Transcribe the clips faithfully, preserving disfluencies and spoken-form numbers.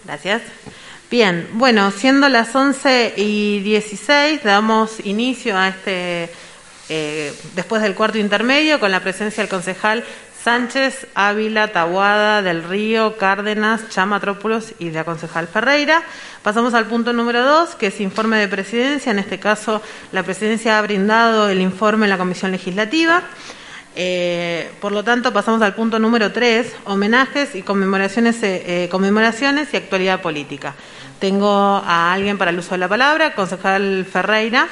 Gracias. Bien, bueno, siendo las once y dieciséis, damos inicio a este, eh, después del cuarto intermedio, con la presencia del concejal Sánchez, Ávila, Taboada, Del Río, Cárdenas, Chamatrópolos y de la concejal Ferreira. Pasamos al punto número dos, que es informe de presidencia. En este caso, la presidencia ha brindado el informe en la comisión legislativa. Eh, por lo tanto, pasamos al punto número tres, homenajes y conmemoraciones, eh, conmemoraciones y actualidad política. Tengo a alguien para el uso de la palabra, concejal Ferreira.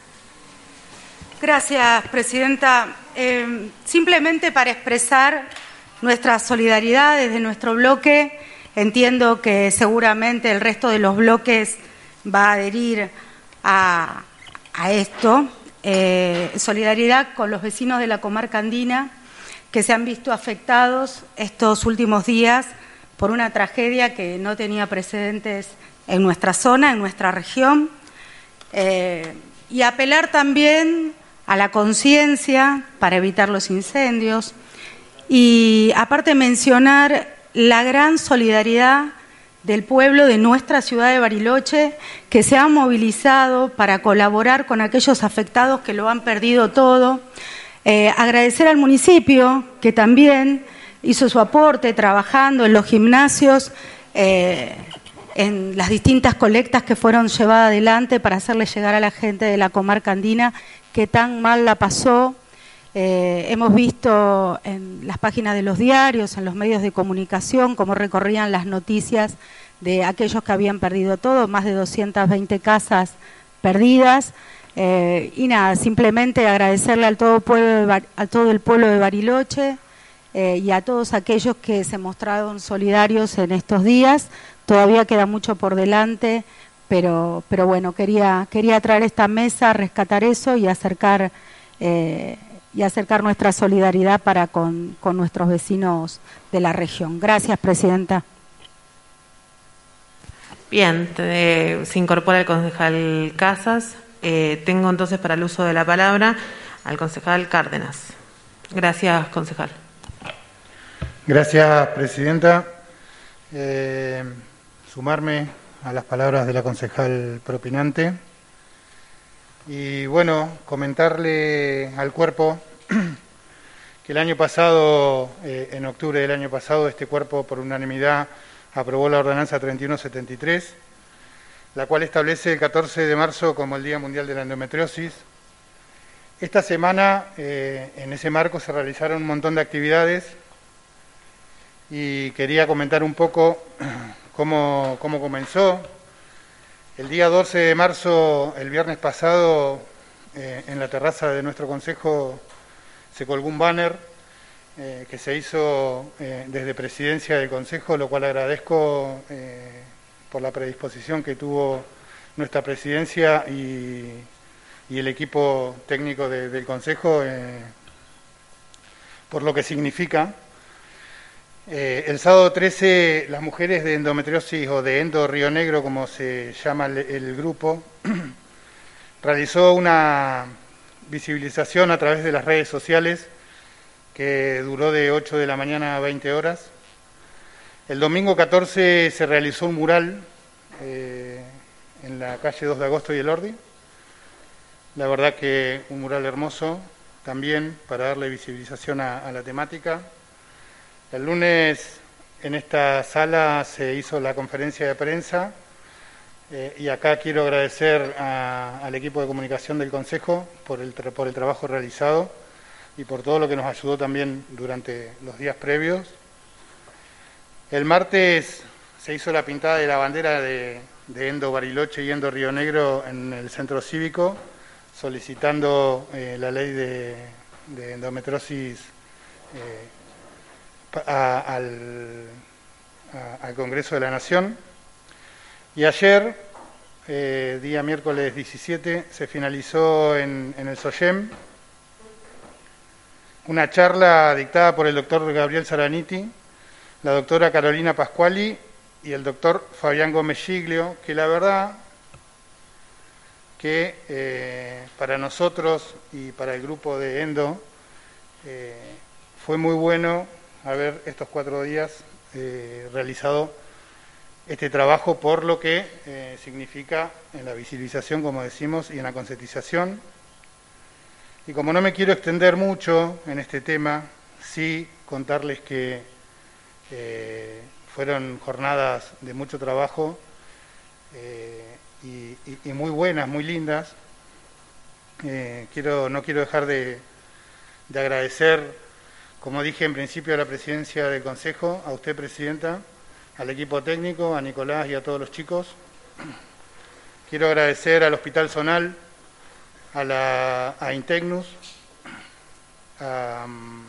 Gracias, presidenta. Eh, simplemente para expresar nuestra solidaridad desde nuestro bloque. Entiendo que seguramente el resto de los bloques va a adherir a, a esto. Eh, solidaridad con los vecinos de la comarca andina que se han visto afectados estos últimos días por una tragedia que no tenía precedentes en nuestra zona, en nuestra región, eh, y apelar también a la conciencia para evitar los incendios y aparte mencionar la gran solidaridad del pueblo de nuestra ciudad de Bariloche, que se ha movilizado para colaborar con aquellos afectados que lo han perdido todo. Eh, agradecer al municipio, que también hizo su aporte trabajando en los gimnasios, eh, en las distintas colectas que fueron llevadas adelante para hacerle llegar a la gente de la comarca andina que tan mal la pasó. Eh, hemos visto en las páginas de los diarios, en los medios de comunicación, cómo recorrían las noticias de aquellos que habían perdido todo, más de doscientas veinte casas perdidas. Eh, y nada, simplemente agradecerle al todo, pueblo de, a todo el pueblo de Bariloche eh, y a todos aquellos que se mostraron solidarios en estos días. Todavía queda mucho por delante, pero, pero bueno, quería, quería traer esta mesa, rescatar eso y acercar... Eh, y acercar nuestra solidaridad para con, con nuestros vecinos de la región. Gracias, presidenta. Bien, te, se incorpora el concejal Casas. Eh, tengo entonces para el uso de la palabra al concejal Cárdenas. Gracias, concejal. Gracias, presidenta. Eh, sumarme a las palabras de la concejal propinante. Y bueno, comentarle al cuerpo que el año pasado, eh, en octubre del año pasado, este cuerpo por unanimidad aprobó la ordenanza treinta y uno setenta y tres, la cual establece el catorce de marzo como el Día Mundial de la Endometriosis. Esta semana, eh, en ese marco, se realizaron un montón de actividades y quería comentar un poco cómo, cómo comenzó. El día doce de marzo, el viernes pasado, eh, en la terraza de nuestro consejo se colgó un banner eh, que se hizo eh, desde presidencia del consejo, lo cual agradezco eh, por la predisposición que tuvo nuestra presidencia y, y el equipo técnico de, del consejo, eh, por lo que significa. Eh, el sábado trece, las mujeres de endometriosis o de Endo Río Negro, como se llama el, el grupo, realizó una visibilización a través de las redes sociales que duró de ocho de la mañana a veinte horas. El domingo catorce se realizó un mural eh, en la calle dos de agosto y el Ordi. La verdad que un mural hermoso también para darle visibilización a, a la temática. El lunes en esta sala se hizo la conferencia de prensa eh, y acá quiero agradecer a, al equipo de comunicación del Consejo por el, por el trabajo realizado y por todo lo que nos ayudó también durante los días previos. El martes se hizo la pintada de la bandera de, de Endo Bariloche y Endo Río Negro en el centro cívico, solicitando eh, la ley de, de endometriosis eh, A, al, a, al Congreso de la Nación. Y ayer, eh, día miércoles diecisiete, se finalizó en, en el SOYEM una charla dictada por el doctor Gabriel Saraniti, la doctora Carolina Pascuali y el doctor Fabián Gómez Giglio, que la verdad que eh, para nosotros y para el grupo de Endo eh, fue muy bueno haber estos cuatro días eh, realizado este trabajo por lo que eh, significa en la visibilización, como decimos, y en la concientización. Y como no me quiero extender mucho en este tema, sí contarles que eh, fueron jornadas de mucho trabajo eh, y, y, y muy buenas, muy lindas. Eh, quiero, no quiero dejar de, de agradecer, como dije en principio, a la presidencia del Consejo, a usted, Presidenta, al equipo técnico, a Nicolás y a todos los chicos. Quiero agradecer al Hospital Zonal, a, la, a Integnus, a,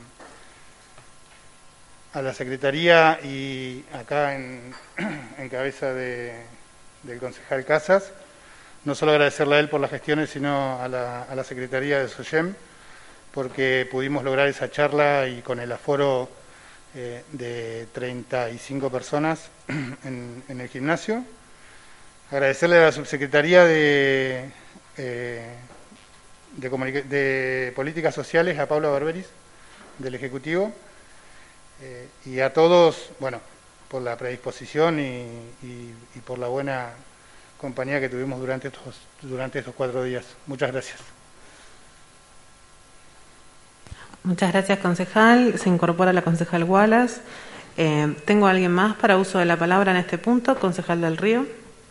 a la Secretaría y acá en, en cabeza de, del concejal Casas. No solo agradecerle a él por las gestiones, sino a la, a la Secretaría de SOYEM, porque pudimos lograr esa charla y con el aforo eh, de treinta y cinco personas en, en el gimnasio. Agradecerle a la Subsecretaría de, eh, de, de Políticas Sociales, a Paula Barberis, del Ejecutivo, eh, y a todos, bueno, por la predisposición y, y, y por la buena compañía que tuvimos durante estos, durante estos cuatro días. Muchas gracias. Muchas gracias, concejal. Se incorpora la concejal Wallace. Eh, ¿Tengo a alguien más para uso de la palabra en este punto? Concejal del Río.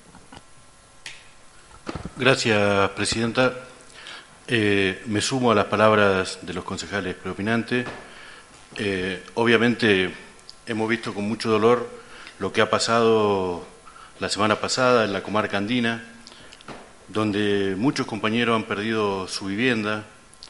Gracias, Presidenta. Eh, me sumo a las palabras de los concejales preopinantes. Eh, obviamente hemos visto con mucho dolor lo que ha pasado la semana pasada en la comarca andina, donde muchos compañeros han perdido su vivienda,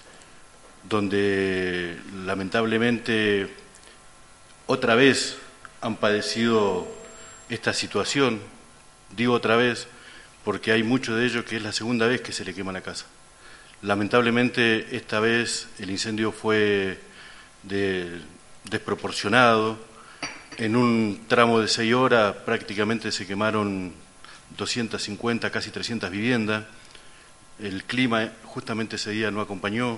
donde lamentablemente otra vez han padecido esta situación. Digo otra vez porque hay muchos de ellos que es la segunda vez que se le quema la casa. Lamentablemente esta vez el incendio fue de, desproporcionado. En un tramo de seis horas prácticamente se quemaron doscientas cincuenta, casi trescientas viviendas. El clima justamente ese día no acompañó.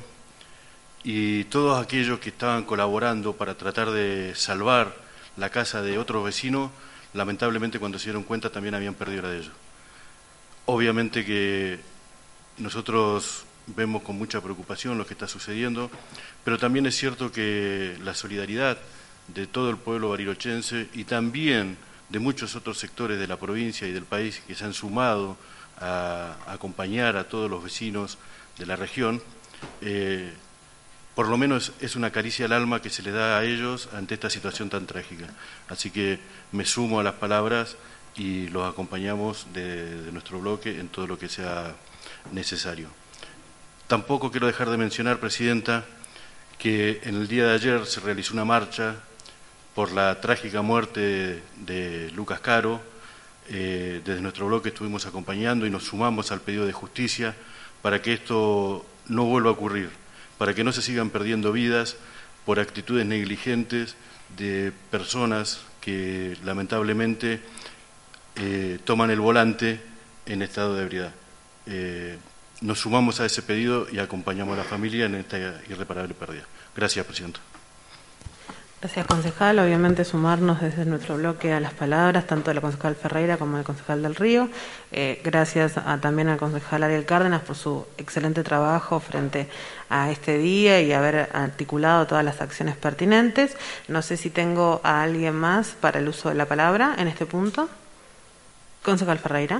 Y todos aquellos que estaban colaborando para tratar de salvar la casa de otros vecinos, lamentablemente cuando se dieron cuenta también habían perdido la de ellos. Obviamente que nosotros vemos con mucha preocupación lo que está sucediendo, pero también es cierto que la solidaridad de todo el pueblo barilochense y también de muchos otros sectores de la provincia y del país que se han sumado a acompañar a todos los vecinos de la región, eh, por lo menos es una caricia al alma que se le da a ellos ante esta situación tan trágica. Así que me sumo a las palabras y los acompañamos de, de nuestro bloque en todo lo que sea necesario. Tampoco quiero dejar de mencionar, Presidenta, que en el día de ayer se realizó una marcha por la trágica muerte de Lucas Caro. Eh, desde nuestro bloque estuvimos acompañando y nos sumamos al pedido de justicia para que esto no vuelva a ocurrir, para que no se sigan perdiendo vidas por actitudes negligentes de personas que lamentablemente eh, toman el volante en estado de ebriedad. Eh, nos sumamos a ese pedido y acompañamos a la familia en esta irreparable pérdida. Gracias, Presidenta. Gracias, concejal. Obviamente sumarnos desde nuestro bloque a las palabras, tanto de la concejal Ferreira como del concejal del Río. Eh, gracias a, también al concejal Ariel Cárdenas por su excelente trabajo frente a este día y haber articulado todas las acciones pertinentes. No sé si tengo a alguien más para el uso de la palabra en este punto. Concejal Ferreira.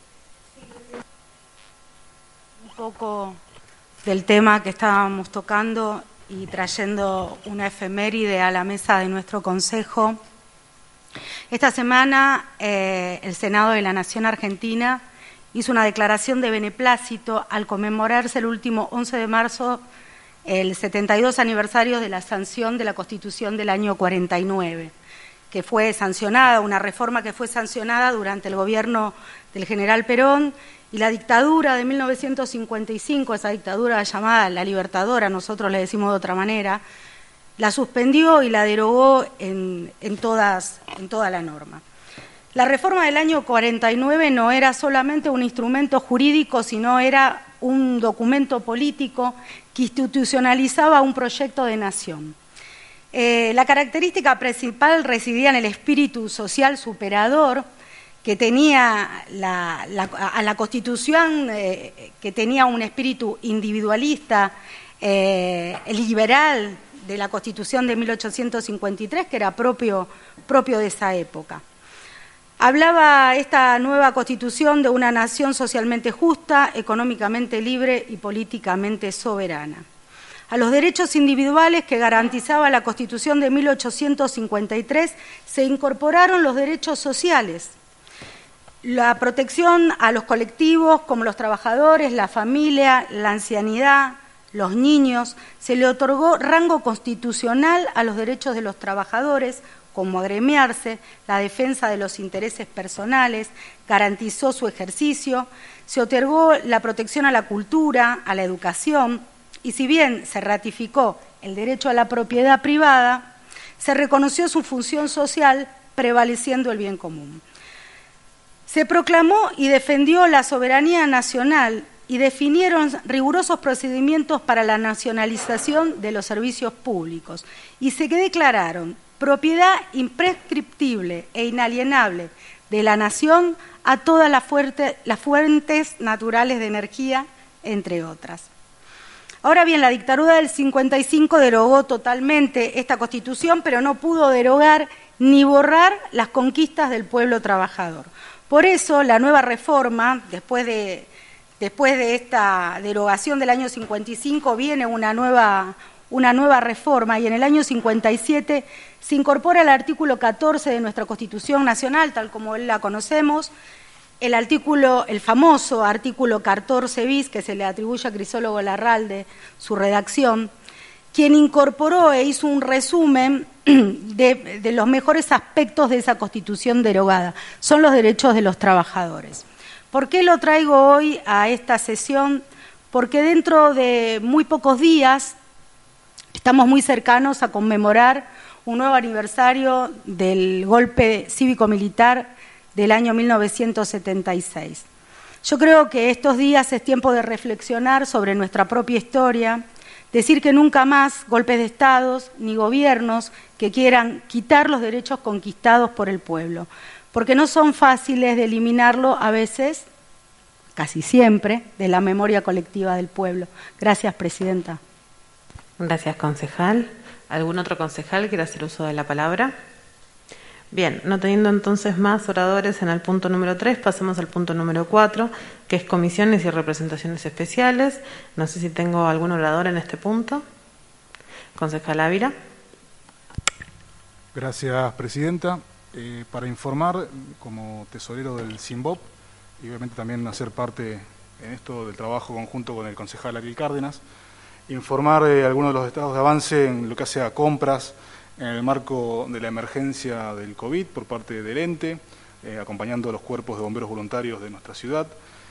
Un poco del tema que estábamos tocando y trayendo una efeméride a la mesa de nuestro Consejo. Esta semana eh, el Senado de la Nación Argentina hizo una declaración de beneplácito al conmemorarse el último once de marzo el setenta y dos aniversario de la sanción de la Constitución del año cuarenta y nueve, que fue sancionada, una reforma que fue sancionada durante el gobierno del general Perón. Y la dictadura de mil novecientos cincuenta y cinco, esa dictadura llamada la Libertadora, nosotros le decimos de otra manera, la suspendió y la derogó en, en, todas, en toda la norma. La reforma del año cuarenta y nueve no era solamente un instrumento jurídico, sino era un documento político que institucionalizaba un proyecto de nación. Eh, la característica principal residía en el espíritu social superador que tenía la, la, a la Constitución eh, que tenía un espíritu individualista, eh, liberal de la Constitución de mil ochocientos cincuenta y tres, que era propio, propio de esa época. Hablaba esta nueva Constitución de una nación socialmente justa, económicamente libre y políticamente soberana. A los derechos individuales que garantizaba la Constitución de mil ochocientos cincuenta y tres se incorporaron los derechos sociales, la protección a los colectivos como los trabajadores, la familia, la ancianidad, los niños. Se le otorgó rango constitucional a los derechos de los trabajadores, como agremiarse, la defensa de los intereses personales, garantizó su ejercicio, se otorgó la protección a la cultura, a la educación, y si bien se ratificó el derecho a la propiedad privada, se reconoció su función social prevaleciendo el bien común. Se proclamó y defendió la soberanía nacional y definieron rigurosos procedimientos para la nacionalización de los servicios públicos y se declararon propiedad imprescriptible e inalienable de la nación a todas las, fuerte, las fuentes naturales de energía, entre otras. Ahora bien, la dictadura del cincuenta y cinco derogó totalmente esta Constitución, pero no pudo derogar ni borrar las conquistas del pueblo trabajador. Por eso, la nueva reforma, después de, después de esta derogación del año cincuenta y cinco, viene una nueva, una nueva reforma y en el año cincuenta y siete se incorpora el artículo catorce de nuestra Constitución Nacional, tal como la conocemos, el artículo, el famoso artículo catorce bis, que se le atribuye a Crisólogo Larralde, su redacción, quien incorporó e hizo un resumen de, de los mejores aspectos de esa Constitución derogada. Son los derechos de los trabajadores. ¿Por qué lo traigo hoy a esta sesión? Porque dentro de muy pocos días estamos muy cercanos a conmemorar un nuevo aniversario del golpe cívico-militar del año mil novecientos setenta y seis. Yo creo que estos días es tiempo de reflexionar sobre nuestra propia historia, decir que nunca más golpes de estados ni gobiernos que quieran quitar los derechos conquistados por el pueblo, porque no son fáciles de eliminarlo a veces, casi siempre, de la memoria colectiva del pueblo. Gracias, Presidenta. Gracias, concejal. ¿Algún otro concejal quiere hacer uso de la palabra? Bien, no teniendo entonces más oradores en el punto número tres, pasemos al punto número cuatro, que es comisiones y representaciones especiales. No sé si tengo algún orador en este punto. Concejal Ávila. Gracias, Presidenta. Eh, para informar, como tesorero del SINBOP, y obviamente también hacer parte en esto del trabajo conjunto con el concejal Ariel Cárdenas, informar eh, algunos de los estados de avance en lo que hace a compras en el marco de la emergencia del COVID por parte del ente, eh, acompañando a los cuerpos de bomberos voluntarios de nuestra ciudad.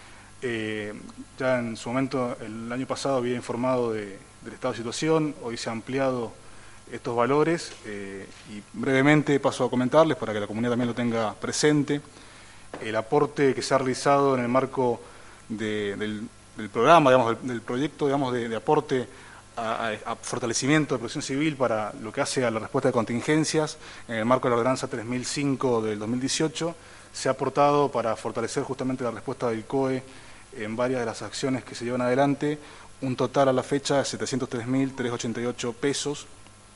Eh, ya en su momento, el año pasado había informado de, del estado de situación, hoy se ha ampliado estos valores eh, y brevemente paso a comentarles para que la comunidad también lo tenga presente. El aporte que se ha realizado en el marco de, del, del programa, digamos, del, del proyecto digamos, de, de aporte A, a fortalecimiento de protección civil para lo que hace a la respuesta de contingencias en el marco de la ordenanza tres mil cinco del dos mil dieciocho, se ha aportado para fortalecer justamente la respuesta del C O E en varias de las acciones que se llevan adelante, un total a la fecha de setecientos tres mil trescientos ochenta y ocho pesos,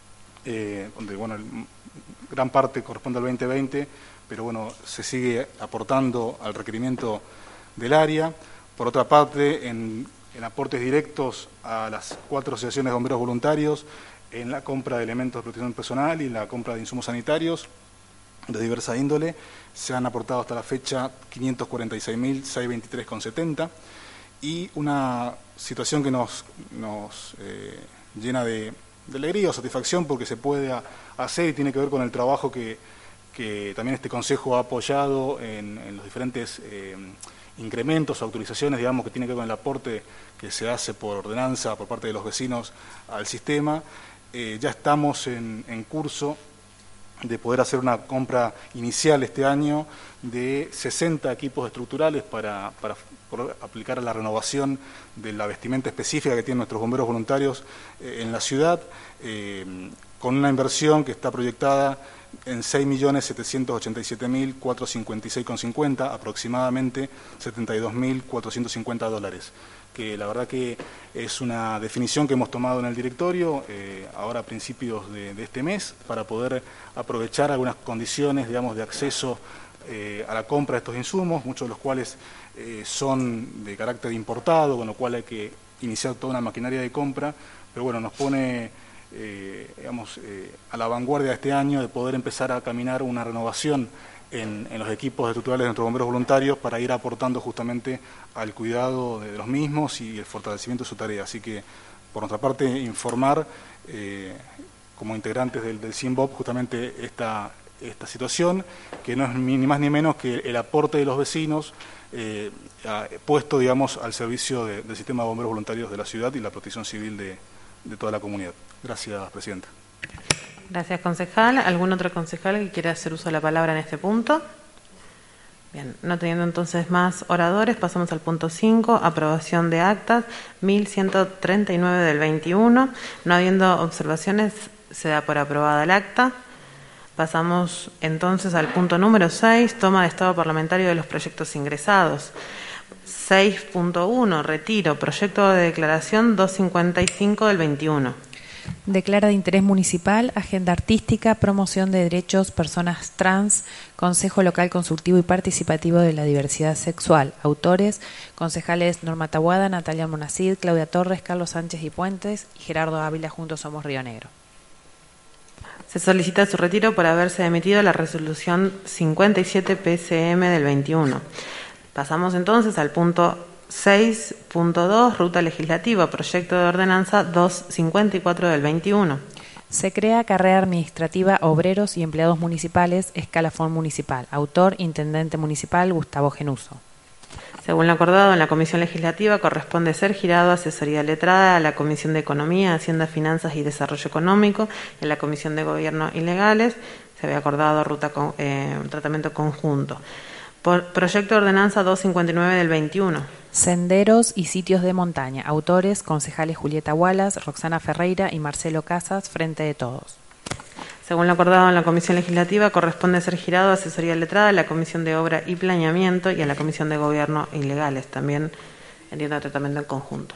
eh, donde bueno, gran parte corresponde al veinte veinte, pero bueno, se sigue aportando al requerimiento del área. Por otra parte, en en aportes directos a las cuatro asociaciones de bomberos voluntarios, en la compra de elementos de protección personal y en la compra de insumos sanitarios de diversa índole, se han aportado hasta la fecha quinientos cuarenta y seis mil seiscientos veintitrés con setenta, y una situación que nos, nos eh, llena de, de alegría o satisfacción porque se puede a, hacer y tiene que ver con el trabajo que, que también este Consejo ha apoyado en, en los diferentes eh, incrementos o autorizaciones, digamos, que tiene que ver con el aporte que se hace por ordenanza por parte de los vecinos al sistema. Eh, ya estamos en, en curso de poder hacer una compra inicial este año de sesenta equipos estructurales para, para aplicar a la renovación de la vestimenta específica que tienen nuestros bomberos voluntarios eh, en la ciudad, eh, con una inversión que está proyectada en seis millones setecientos ochenta y siete mil cuatrocientos cincuenta y seis con cincuenta, aproximadamente setenta y dos mil cuatrocientos cincuenta dólares, que la verdad que es una definición que hemos tomado en el directorio eh, ahora a principios de, de este mes para poder aprovechar algunas condiciones, digamos, de acceso eh, a la compra de estos insumos, muchos de los cuales eh, son de carácter importado, con lo cual hay que iniciar toda una maquinaria de compra, pero bueno, nos pone eh, digamos, eh, a la vanguardia este año de poder empezar a caminar una renovación En, en los equipos estructurales de nuestros bomberos voluntarios para ir aportando justamente al cuidado de los mismos y el fortalecimiento de su tarea. Así que, por nuestra parte, informar eh, como integrantes del, del SINBOP justamente esta, esta situación, que no es ni más ni menos que el aporte de los vecinos eh, a, puesto, digamos, al servicio de, del sistema de bomberos voluntarios de la ciudad y la protección civil de, de toda la comunidad. Gracias, Presidenta. Gracias, concejal. ¿Algún otro concejal que quiera hacer uso de la palabra en este punto? Bien, no teniendo entonces más oradores, pasamos al punto cinco, aprobación de actas, mil ciento treinta y nueve del veintiuno. No habiendo observaciones, se da por aprobada el acta. Pasamos entonces al punto número seis, toma de estado parlamentario de los proyectos ingresados. seis punto uno, retiro, proyecto de declaración doscientos cincuenta y cinco del veintiuno. Declara de interés municipal, agenda artística, promoción de derechos, personas trans, Consejo Local Consultivo y Participativo de la Diversidad Sexual. Autores, concejales Norma Taboada, Natalia Monacid, Claudia Torres, Carlos Sánchez y Puentes y Gerardo Ávila, Juntos Somos Río Negro. Se solicita su retiro por haberse emitido la resolución cincuenta y siete P C M del veintiuno. Pasamos entonces al punto seis punto dos, ruta legislativa, proyecto de ordenanza doscientos cincuenta y cuatro del veintiuno. Se crea carrera administrativa obreros y empleados municipales, escalafón municipal. Autor, intendente municipal Gustavo Genuso. Según lo acordado en la Comisión Legislativa, corresponde ser girado a asesoría letrada a la Comisión de Economía, Hacienda, Finanzas y Desarrollo Económico, en la Comisión de Gobierno y Legales. Se había acordado ruta con, eh, un tratamiento conjunto. Por proyecto de ordenanza doscientos cincuenta y nueve del veintiuno. Senderos y sitios de montaña. Autores, concejales Julieta Wallace, Roxana Ferreira y Marcelo Casas, Frente de Todos. Según lo acordado en la Comisión Legislativa, corresponde ser girado a asesoría letrada a la Comisión de Obra y Planeamiento y a la Comisión de Gobierno y Legales. También entiendo tratamiento en conjunto.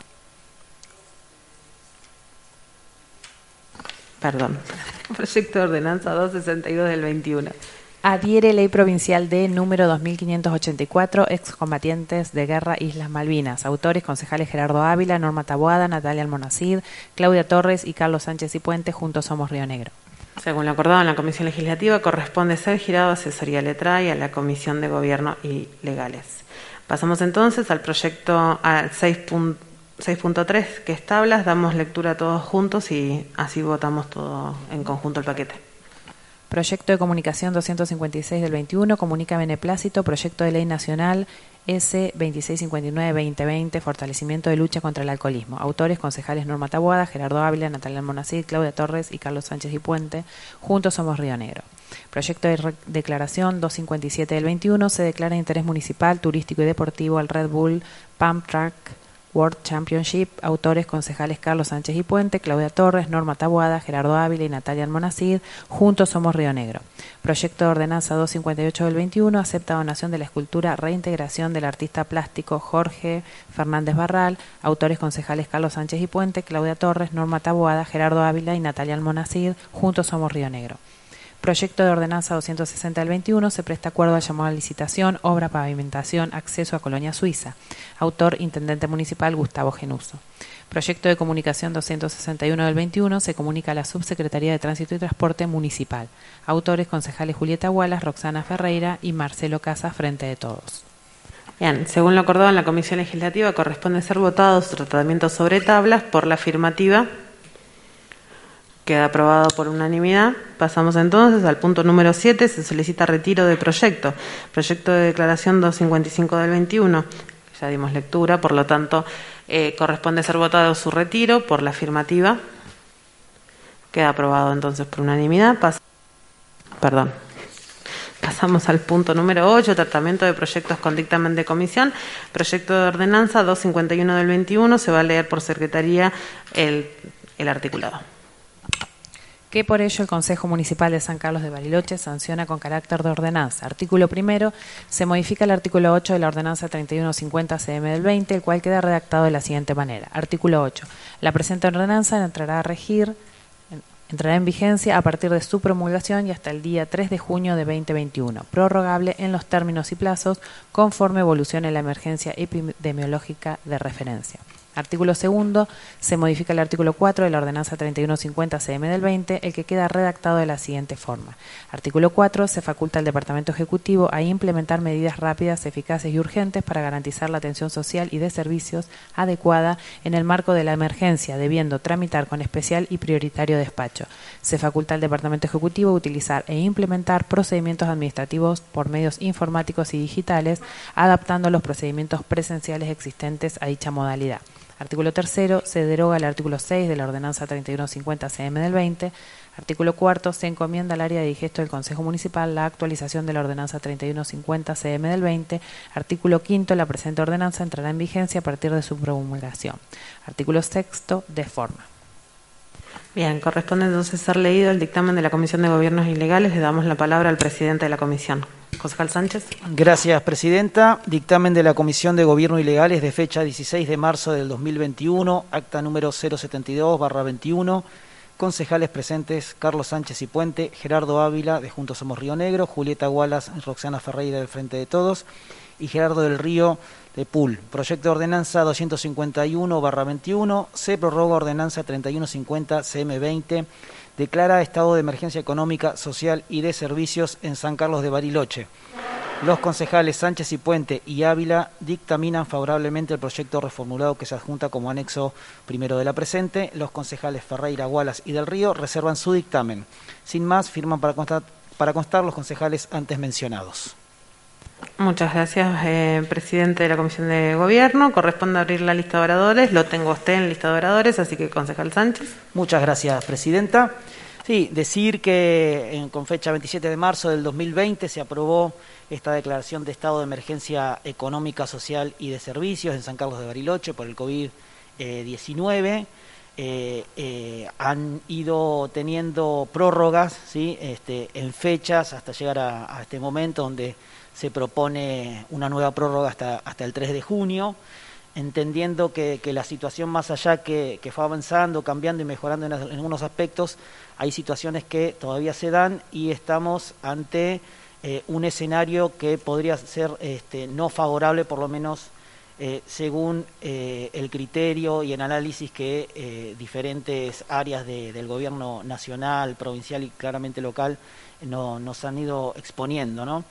Perdón. Proyecto de ordenanza doscientos sesenta y dos del veintiuno. Adhiere Ley Provincial D número dos mil quinientos ochenta y cuatro, excombatientes de guerra Islas Malvinas. Autores, concejales Gerardo Ávila, Norma Taboada, Natalia Almonacid, Claudia Torres y Carlos Sánchez y Puente, Juntos Somos Río Negro. Según lo acordado en la Comisión Legislativa, corresponde ser girado a asesoría letrada y a la Comisión de Gobierno y Legales. Pasamos entonces al proyecto al seis punto tres, que es tablas. Damos lectura todos juntos y así votamos todo en conjunto el paquete. Proyecto de comunicación doscientos cincuenta y seis del veintiuno, comunica beneplácito, proyecto de ley nacional S veintiséis cincuenta y nueve veinte veinte, fortalecimiento de lucha contra el alcoholismo. Autores, concejales Norma Taboada, Gerardo Ávila, Natalia Almonacid, Claudia Torres y Carlos Sánchez y Puente, Juntos Somos Río Negro. Proyecto de declaración doscientos cincuenta y siete del veintiuno, se declara de interés municipal, turístico y deportivo el Red Bull Pump Track World Championship. Autores, concejales Carlos Sánchez y Puente, Claudia Torres, Norma Taboada, Gerardo Ávila y Natalia Almonacid, Juntos Somos Río Negro. Proyecto de ordenanza doscientos cincuenta y ocho del veintiuno, acepta donación de la escultura Reintegración del artista plástico Jorge Fernández Barral. Autores, concejales Carlos Sánchez y Puente, Claudia Torres, Norma Taboada, Gerardo Ávila y Natalia Almonacid, Juntos Somos Río Negro. Proyecto de ordenanza doscientos sesenta del veintiuno, se presta acuerdo al llamado a licitación, obra, pavimentación, acceso a Colonia Suiza. Autor, intendente municipal Gustavo Genuso. Proyecto de comunicación doscientos sesenta y uno del veintiuno, se comunica a la Subsecretaría de Tránsito y Transporte Municipal. Autores, concejales Julieta Wallace, Roxana Ferreira y Marcelo Casas, Frente de Todos. Bien, según lo acordado en la Comisión Legislativa, corresponde ser votado su tratamiento sobre tablas por la afirmativa. Queda aprobado por unanimidad. Pasamos entonces al punto número siete, se solicita retiro de proyecto. Proyecto de declaración doscientos cincuenta y cinco del veintiuno. Ya dimos lectura, por lo tanto, eh, corresponde ser votado su retiro por la afirmativa. Queda aprobado entonces por unanimidad. Pas Perdón. Pasamos al punto número ocho, tratamiento de proyectos con dictamen de comisión. Proyecto de ordenanza doscientos cincuenta y uno del veintiuno. Se va a leer por secretaría el, el articulado. que por ello el Consejo Municipal de San Carlos de Bariloche sanciona con carácter de ordenanza. Artículo primero, se modifica el artículo ocho de la ordenanza treinta y uno cincuenta C M del veinte, el cual queda redactado de la siguiente manera. Artículo ocho. La presente ordenanza entrará a regir, entrará en vigencia a partir de su promulgación y hasta el día tres de junio de veinte veintiuno, prorrogable en los términos y plazos conforme evolucione la emergencia epidemiológica de referencia. Artículo segundo, se modifica el artículo cuatro de la ordenanza treinta y uno cincuenta C M del veinte, el que queda redactado de la siguiente forma. Artículo cuatro, se faculta al Departamento Ejecutivo a implementar medidas rápidas, eficaces y urgentes para garantizar la atención social y de servicios adecuada en el marco de la emergencia, debiendo tramitar con especial y prioritario despacho. Se faculta al Departamento Ejecutivo a utilizar e implementar procedimientos administrativos por medios informáticos y digitales, adaptando los procedimientos presenciales existentes a dicha modalidad. Artículo tercero, se deroga el artículo seis de la ordenanza treinta y uno cincuenta C M del veinte. Artículo cuarto, se encomienda al área de digesto del Consejo Municipal la actualización de la ordenanza treinta y uno cincuenta C M del veinte. Artículo quinto, la presente ordenanza entrará en vigencia a partir de su promulgación. Artículo sexto, de forma. Bien, corresponde entonces ser leído el dictamen de la Comisión de Gobiernos Ilegales. Le damos la palabra al presidente de la comisión. Concejal Sánchez. Gracias, presidenta. Dictamen de la Comisión de Gobierno Ilegales de fecha dieciséis de marzo del dos mil veintiuno, acta número cero setenta y dos barra veintiuno. Concejales presentes: Carlos Sánchez y Puente, Gerardo Ávila de Juntos Somos Río Negro, Julieta Wallace, Roxana Ferreira del Frente de Todos y Gerardo del Río de P U L. Proyecto de ordenanza doscientos cincuenta y uno barra veintiuno, se prorroga ordenanza treinta y uno cincuenta C M veinte, declara estado de emergencia económica, social y de servicios en San Carlos de Bariloche. Los concejales Sánchez y Puente y Ávila dictaminan favorablemente el proyecto reformulado que se adjunta como anexo primero de la presente. Los concejales Ferreira, Wallace y del Río reservan su dictamen. Sin más, firman para constar, para constar los concejales antes mencionados. Muchas gracias, eh, presidente de la Comisión de Gobierno. Corresponde abrir la lista de oradores. Lo tengo a usted en lista de oradores, así que concejal Sánchez. Muchas gracias, presidenta. Sí, decir que en, con fecha veintisiete de marzo del dos mil veinte se aprobó esta declaración de estado de emergencia económica, social y de servicios en San Carlos de Bariloche por el COVID diecinueve. Eh, eh, han ido teniendo prórrogas, ¿sí? este, en fechas hasta llegar a, a este momento donde se propone una nueva prórroga hasta, hasta el tres de junio, entendiendo que, que la situación más allá que, que fue avanzando, cambiando y mejorando en, en algunos aspectos, hay situaciones que todavía se dan y estamos ante eh, un escenario que podría ser este, no favorable, por lo menos eh, según eh, el criterio y el análisis que eh, diferentes áreas de, del gobierno nacional, provincial y claramente local no, nos han ido exponiendo, ¿no?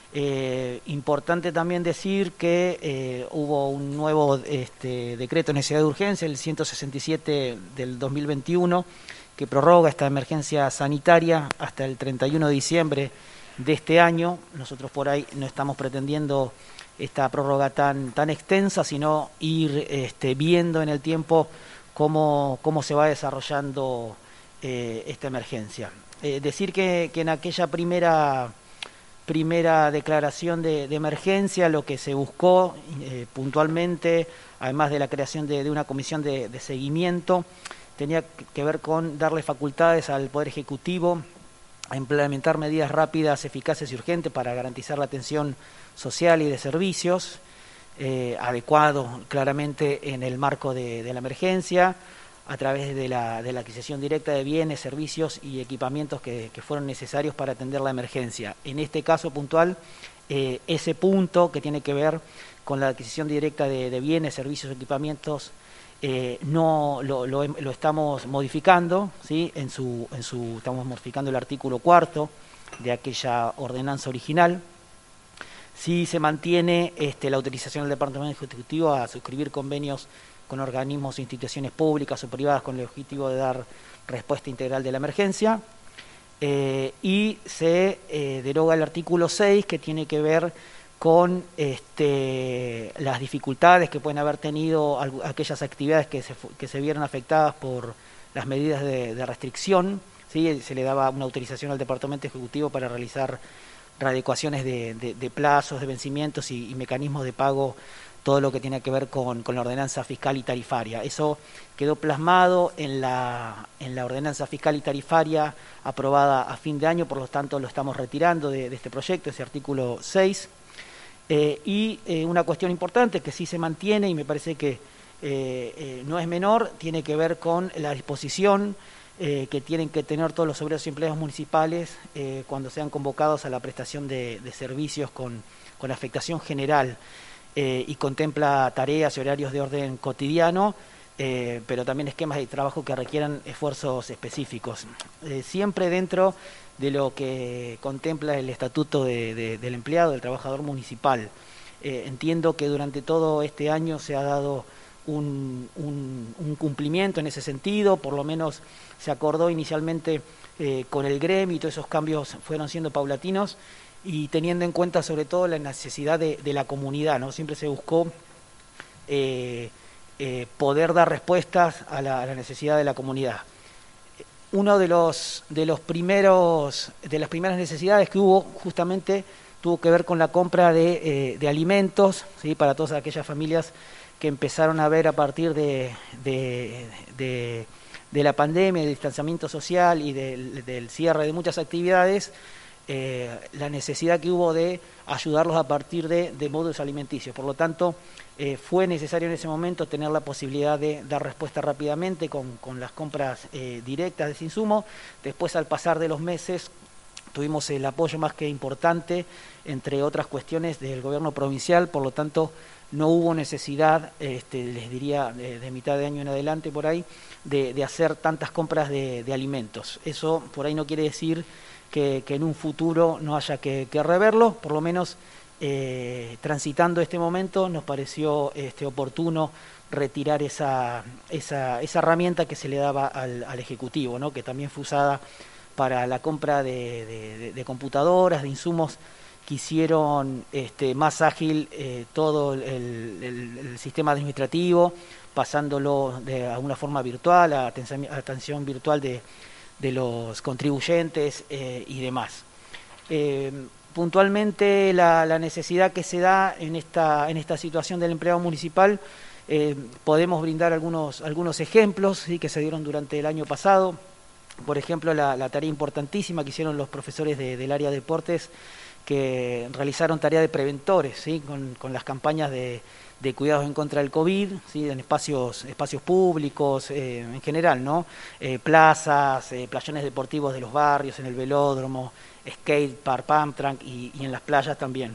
Eh, importante también decir que eh, hubo un nuevo este, decreto de necesidad de urgencia, el ciento sesenta y siete del dos mil veintiuno, que prorroga esta emergencia sanitaria hasta el treinta y uno de diciembre de este año. Nosotros por ahí no estamos pretendiendo esta prórroga tan, tan extensa, sino ir este, viendo en el tiempo cómo, cómo se va desarrollando eh, esta emergencia. Eh, decir que, que en aquella primera... primera declaración de, de emergencia, lo que se buscó eh, puntualmente, además de la creación de, de una comisión de, de seguimiento, tenía que ver con darle facultades al Poder Ejecutivo a implementar medidas rápidas, eficaces y urgentes para garantizar la atención social y de servicios, eh, adecuado claramente en el marco de, de la emergencia, a través de la, de la adquisición directa de bienes, servicios y equipamientos que, que fueron necesarios para atender la emergencia. En este caso puntual, eh, ese punto que tiene que ver con la adquisición directa de, de bienes, servicios, equipamientos, eh, no lo, lo, lo estamos modificando, ¿sí? En su, en su, estamos modificando el artículo cuarto de aquella ordenanza original. Sí se mantiene este, la autorización del Departamento Ejecutivo a suscribir convenios con organismos e instituciones públicas o privadas con el objetivo de dar respuesta integral de la emergencia, eh, y se eh, deroga el artículo seis, que tiene que ver con este, las dificultades que pueden haber tenido aquellas actividades que se, que se vieron afectadas por las medidas de, de restricción, ¿sí? Se le daba una autorización al Departamento Ejecutivo para realizar readecuaciones de, de, de plazos, de vencimientos y, y mecanismos de pago todo lo que tiene que ver con, con la ordenanza fiscal y tarifaria. Eso quedó plasmado en la, en la ordenanza fiscal y tarifaria aprobada a fin de año, por lo tanto lo estamos retirando de, de este proyecto, ese artículo seis. Eh, y eh, una cuestión importante que sí se mantiene y me parece que eh, eh, no es menor, tiene que ver con la disposición eh, que tienen que tener todos los obreros y empleados municipales eh, cuando sean convocados a la prestación de, de servicios con, con afectación general. Eh, y contempla tareas y horarios de orden cotidiano, eh, pero también esquemas de trabajo que requieran esfuerzos específicos. Eh, siempre dentro de lo que contempla el Estatuto de, de, del Empleado, del Trabajador Municipal. Eh, entiendo que durante todo este año se ha dado un, un, un cumplimiento en ese sentido, por lo menos se acordó inicialmente eh, con el gremio y todos esos cambios fueron siendo paulatinos, y teniendo en cuenta sobre todo la necesidad de, de la comunidad, ¿no? Siempre se buscó eh, eh, poder dar respuestas a la, a la necesidad de la comunidad. Uno de los de los primeros de las primeras necesidades que hubo justamente tuvo que ver con la compra de, eh, de alimentos, ¿sí? Para todas aquellas familias que empezaron a ver a partir de, de, de, de la pandemia, del distanciamiento social y del, del cierre de muchas actividades. Eh, la necesidad que hubo de ayudarlos a partir de, de módulos alimenticios. Por lo tanto, eh, fue necesario en ese momento tener la posibilidad de dar respuesta rápidamente con, con las compras eh, directas de ese insumo. Después, al pasar de los meses, tuvimos el apoyo más que importante, entre otras cuestiones, del gobierno provincial. Por lo tanto, no hubo necesidad, este, les diría, de, de mitad de año en adelante por ahí, de, de hacer tantas compras de, de alimentos. Eso por ahí no quiere decir Que, que en un futuro no haya que, que reverlo, por lo menos eh, transitando este momento nos pareció este, oportuno retirar esa, esa, esa herramienta que se le daba al, al Ejecutivo, ¿no? Que también fue usada para la compra de, de, de, de computadoras, de insumos que hicieron este, más ágil eh, todo el, el, el sistema administrativo, pasándolo de alguna forma virtual, a atención, a atención virtual de de los contribuyentes eh, y demás. Eh, puntualmente la, la necesidad que se da en esta, en esta situación del empleado municipal, eh, podemos brindar algunos, algunos ejemplos, ¿sí? Que se dieron durante el año pasado. Por ejemplo, la, la tarea importantísima que hicieron los profesores de, del área de deportes, que realizaron tarea de preventores, ¿sí? con, con las campañas de de cuidados en contra del COVID, ¿sí? En espacios espacios públicos, eh, en general, ¿no? Eh, plazas, eh, playones deportivos de los barrios, en el velódromo, skate park, pump track y, y en las playas también.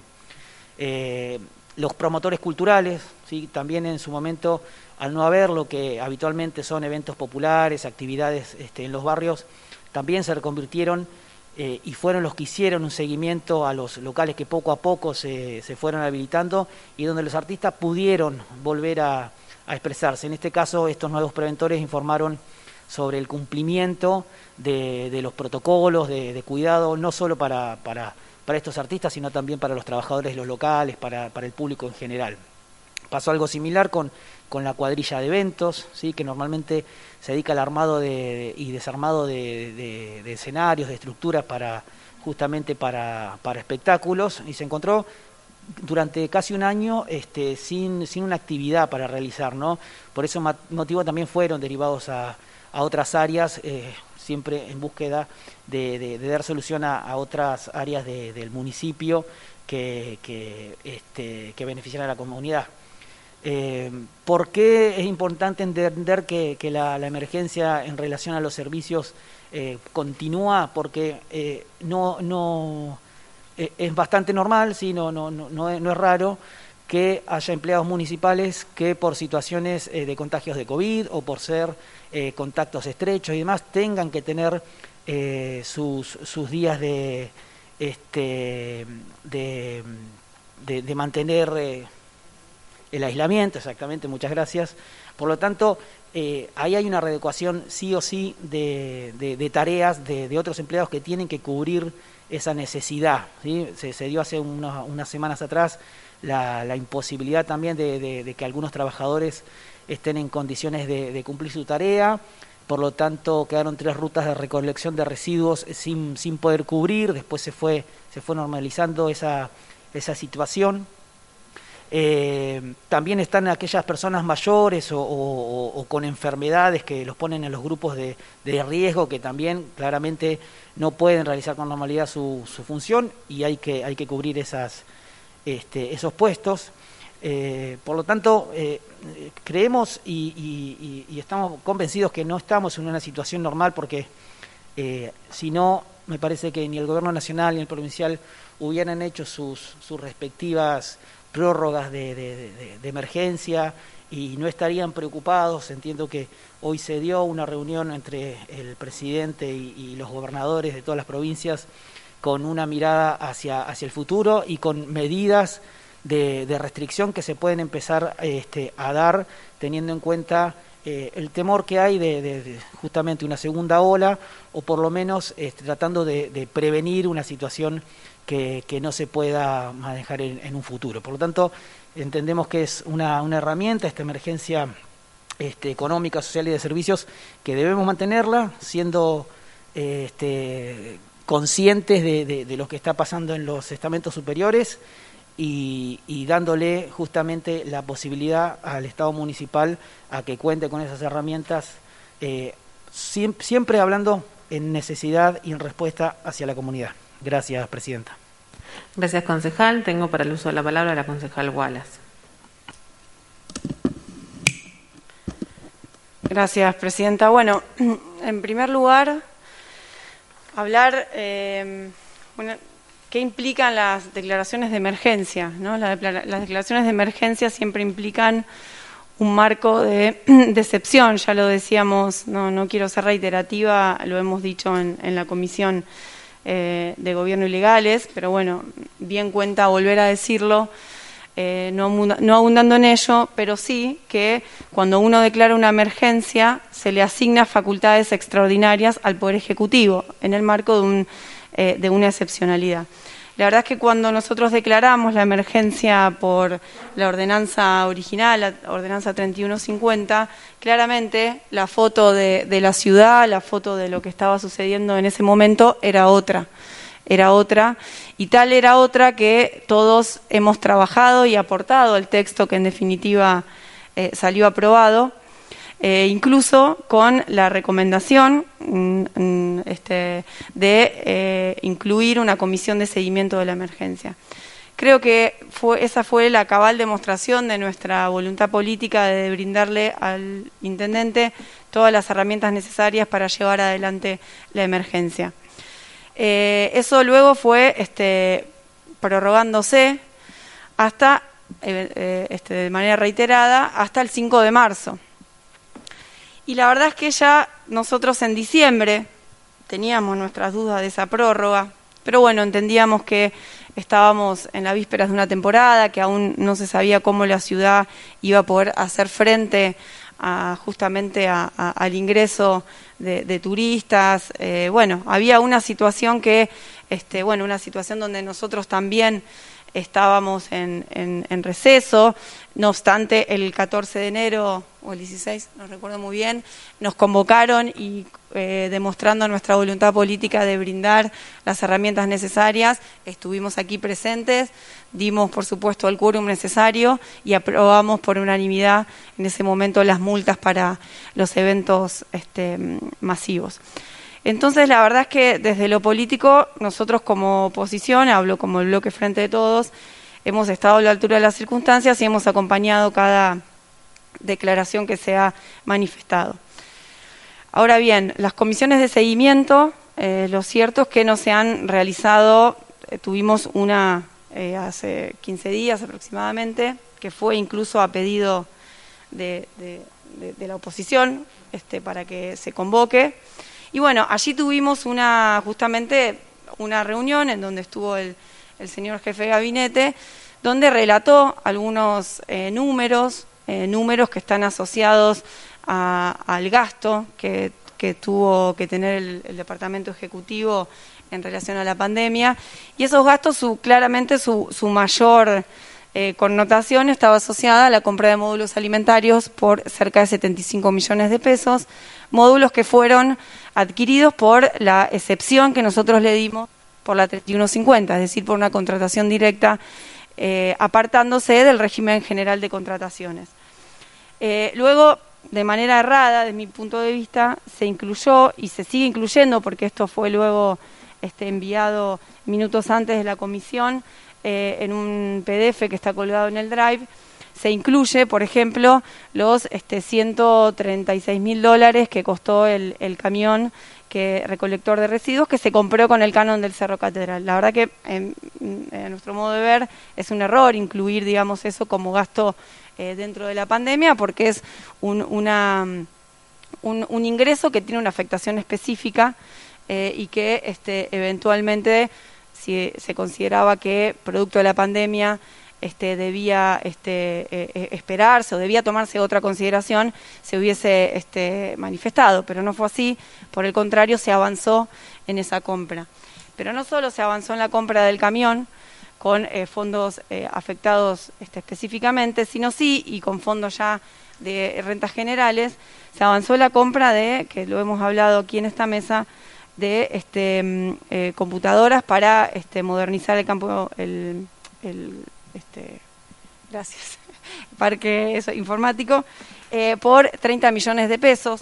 Eh, los promotores culturales, ¿sí? También en su momento, al no haber lo que habitualmente son eventos populares, actividades este, en los barrios, también se reconvirtieron Eh, y fueron los que hicieron un seguimiento a los locales que poco a poco se, se fueron habilitando y donde los artistas pudieron volver a, a expresarse. En este caso, estos nuevos preventores informaron sobre el cumplimiento de, de los protocolos de, de cuidado, no solo para, para, para estos artistas, sino también para los trabajadores de los locales, para, para el público en general. Pasó algo similar con, con la cuadrilla de eventos, ¿sí? Que normalmente se dedica al armado de, de, y desarmado de, de, de escenarios, de estructuras para justamente para, para espectáculos, y se encontró durante casi un año este, sin, sin una actividad para realizar, ¿no? Por ese motivo también fueron derivados a, a otras áreas, eh, siempre en búsqueda de, de, de dar solución a, a otras áreas de, del municipio que, que, este, que benefician a la comunidad. Eh, ¿Por qué es importante entender que, que la, la emergencia en relación a los servicios eh, continúa? Porque eh, no, no eh, es bastante normal, sí, no, no, no, no, es, no es raro que haya empleados municipales que por situaciones eh, de contagios de COVID o por ser eh, contactos estrechos y demás tengan que tener eh, sus, sus días de, este, de, de, de mantener... Eh, el aislamiento, exactamente, muchas gracias. Por lo tanto, eh, ahí hay una readecuación sí o sí de, de, de tareas de, de otros empleados que tienen que cubrir esa necesidad, ¿sí? Se, se dio hace unos, unas semanas atrás la, la imposibilidad también de, de, de que algunos trabajadores estén en condiciones de, de cumplir su tarea. Por lo tanto, quedaron tres rutas de recolección de residuos sin, sin poder cubrir. Después se fue, se fue normalizando esa, esa situación. Eh, también están aquellas personas mayores o, o, o con enfermedades que los ponen en los grupos de, de riesgo, que también claramente no pueden realizar con normalidad su, su función, y hay que, hay que cubrir esas, este, esos puestos. Eh, por lo tanto, eh, creemos y, y, y estamos convencidos que no estamos en una situación normal, porque eh, si no, me parece que ni el gobierno nacional ni el provincial hubieran hecho sus, sus respectivas prórrogas de, de, de, de emergencia y no estarían preocupados. Entiendo que hoy se dio una reunión entre el presidente y, y los gobernadores de todas las provincias con una mirada hacia, hacia el futuro y con medidas de, de restricción que se pueden empezar este, a dar, teniendo en cuenta eh, el temor que hay de, de, de justamente una segunda ola, o por lo menos este, tratando de, de prevenir una situación Que, que no se pueda manejar en, en un futuro. Por lo tanto, entendemos que es una, una herramienta, esta emergencia este, económica, social y de servicios, que debemos mantenerla, siendo eh, este, conscientes de, de, de lo que está pasando en los estamentos superiores y, y dándole justamente la posibilidad al Estado municipal a que cuente con esas herramientas, eh, siempre, siempre hablando en necesidad y en respuesta hacia la comunidad. Gracias, presidenta. Gracias, concejal. Tengo para el uso de la palabra a la concejal Wallace. Gracias, presidenta. Bueno, en primer lugar, hablar eh, bueno, qué implican las declaraciones de emergencia, ¿no? Las, las declaraciones de emergencia siempre implican un marco de, de excepción, ya lo decíamos, no, no quiero ser reiterativa, lo hemos dicho en, en la comisión Eh, de gobierno y legales, pero bueno, bien cuenta volver a decirlo, eh, no, no abundando en ello, pero sí que cuando uno declara una emergencia se le asigna facultades extraordinarias al Poder Ejecutivo en el marco de, un, eh, de una excepcionalidad. La verdad es que cuando nosotros declaramos la emergencia por la ordenanza original, la ordenanza treinta y uno cincuenta, claramente la foto de, de la ciudad, la foto de lo que estaba sucediendo en ese momento era otra, era otra, y tal era otra que todos hemos trabajado y aportado al texto que en definitiva eh, salió aprobado, Eh, incluso con la recomendación mm, este, de eh, incluir una comisión de seguimiento de la emergencia. Creo que fue, esa fue la cabal demostración de nuestra voluntad política de brindarle al intendente todas las herramientas necesarias para llevar adelante la emergencia. Eh, eso luego fue este, prorrogándose hasta, eh, eh, este, de manera reiterada, hasta el cinco de marzo. Y la verdad es que ya nosotros en diciembre teníamos nuestras dudas de esa prórroga, pero bueno, entendíamos que estábamos en las vísperas de una temporada, que aún no se sabía cómo la ciudad iba a poder hacer frente a, justamente a, a, al ingreso de, de turistas. Eh, bueno, había una situación que, este, bueno, una situación donde nosotros también estábamos en, en, en receso. No obstante, el catorce de enero o el dieciséis, no recuerdo muy bien, nos convocaron y eh, demostrando nuestra voluntad política de brindar las herramientas necesarias, estuvimos aquí presentes, dimos por supuesto el quórum necesario y aprobamos por unanimidad en ese momento las multas para los eventos este, masivos. Entonces, la verdad es que desde lo político, nosotros como oposición, hablo como el bloque Frente de Todos, hemos estado a la altura de las circunstancias y hemos acompañado cada declaración que se ha manifestado. Ahora bien, las comisiones de seguimiento, eh, lo cierto es que no se han realizado, eh, tuvimos una eh, hace quince días aproximadamente, que fue incluso a pedido de, de, de, de la oposición este, para que se convoque. Y bueno, allí tuvimos una justamente una reunión en donde estuvo el, el señor jefe de gabinete, donde relató algunos eh, números, eh, números que están asociados a, al gasto que, que tuvo que tener el, el Departamento Ejecutivo en relación a la pandemia, y esos gastos, su, claramente su, su mayor eh, connotación estaba asociada a la compra de módulos alimentarios por cerca de setenta y cinco millones de pesos, módulos que fueron adquiridos por la excepción que nosotros le dimos por la treinta y uno cincuenta, es decir, por una contratación directa eh, apartándose del régimen general de contrataciones. Eh, luego, de manera errada, desde mi punto de vista, se incluyó y se sigue incluyendo, porque esto fue luego este, enviado minutos antes de la comisión, eh, en un P D F que está colgado en el Drive, se incluye, por ejemplo, los este, ciento treinta y seis mil dólares que costó el, el camión que recolector de residuos que se compró con el canon del Cerro Catedral. La verdad que, en, en nuestro modo de ver, es un error incluir, digamos, eso como gasto eh, dentro de la pandemia, porque es un, una, un, un ingreso que tiene una afectación específica eh, y que este, eventualmente, si se consideraba que producto de la pandemia Este, debía este, eh, esperarse o debía tomarse otra consideración, se hubiese este, manifestado, pero no fue así, por el contrario se avanzó en esa compra. Pero no solo se avanzó en la compra del camión con eh, fondos eh, afectados este, específicamente, sino sí, y con fondos ya de rentas generales, se avanzó en la compra de, que lo hemos hablado aquí en esta mesa, de este, eh, computadoras para este, modernizar el campo, el, el Este, gracias, parque eso, informático, eh, por treinta millones de pesos.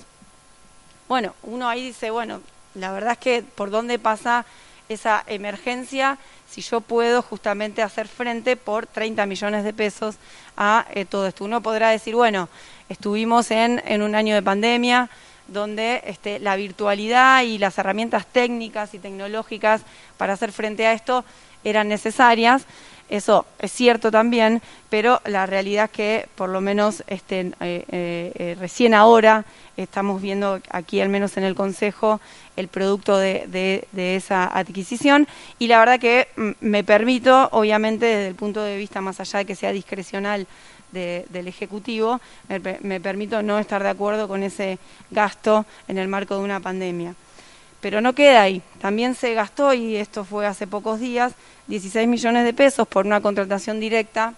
Bueno, uno ahí dice, bueno, la verdad es que por dónde pasa esa emergencia si yo puedo justamente hacer frente por treinta millones de pesos a eh, todo esto. Uno podrá decir, bueno, estuvimos en, en un año de pandemia donde este, la virtualidad y las herramientas técnicas y tecnológicas para hacer frente a esto eran necesarias. Eso es cierto también, pero la realidad es que por lo menos este, eh, eh, recién ahora estamos viendo aquí, al menos en el Consejo, el producto de, de, de esa adquisición, y la verdad que me permito, obviamente desde el punto de vista más allá de que sea discrecional de, del Ejecutivo, me, me permito no estar de acuerdo con ese gasto en el marco de una pandemia. Pero no queda ahí, también se gastó, y esto fue hace pocos días, dieciséis millones de pesos por una contratación directa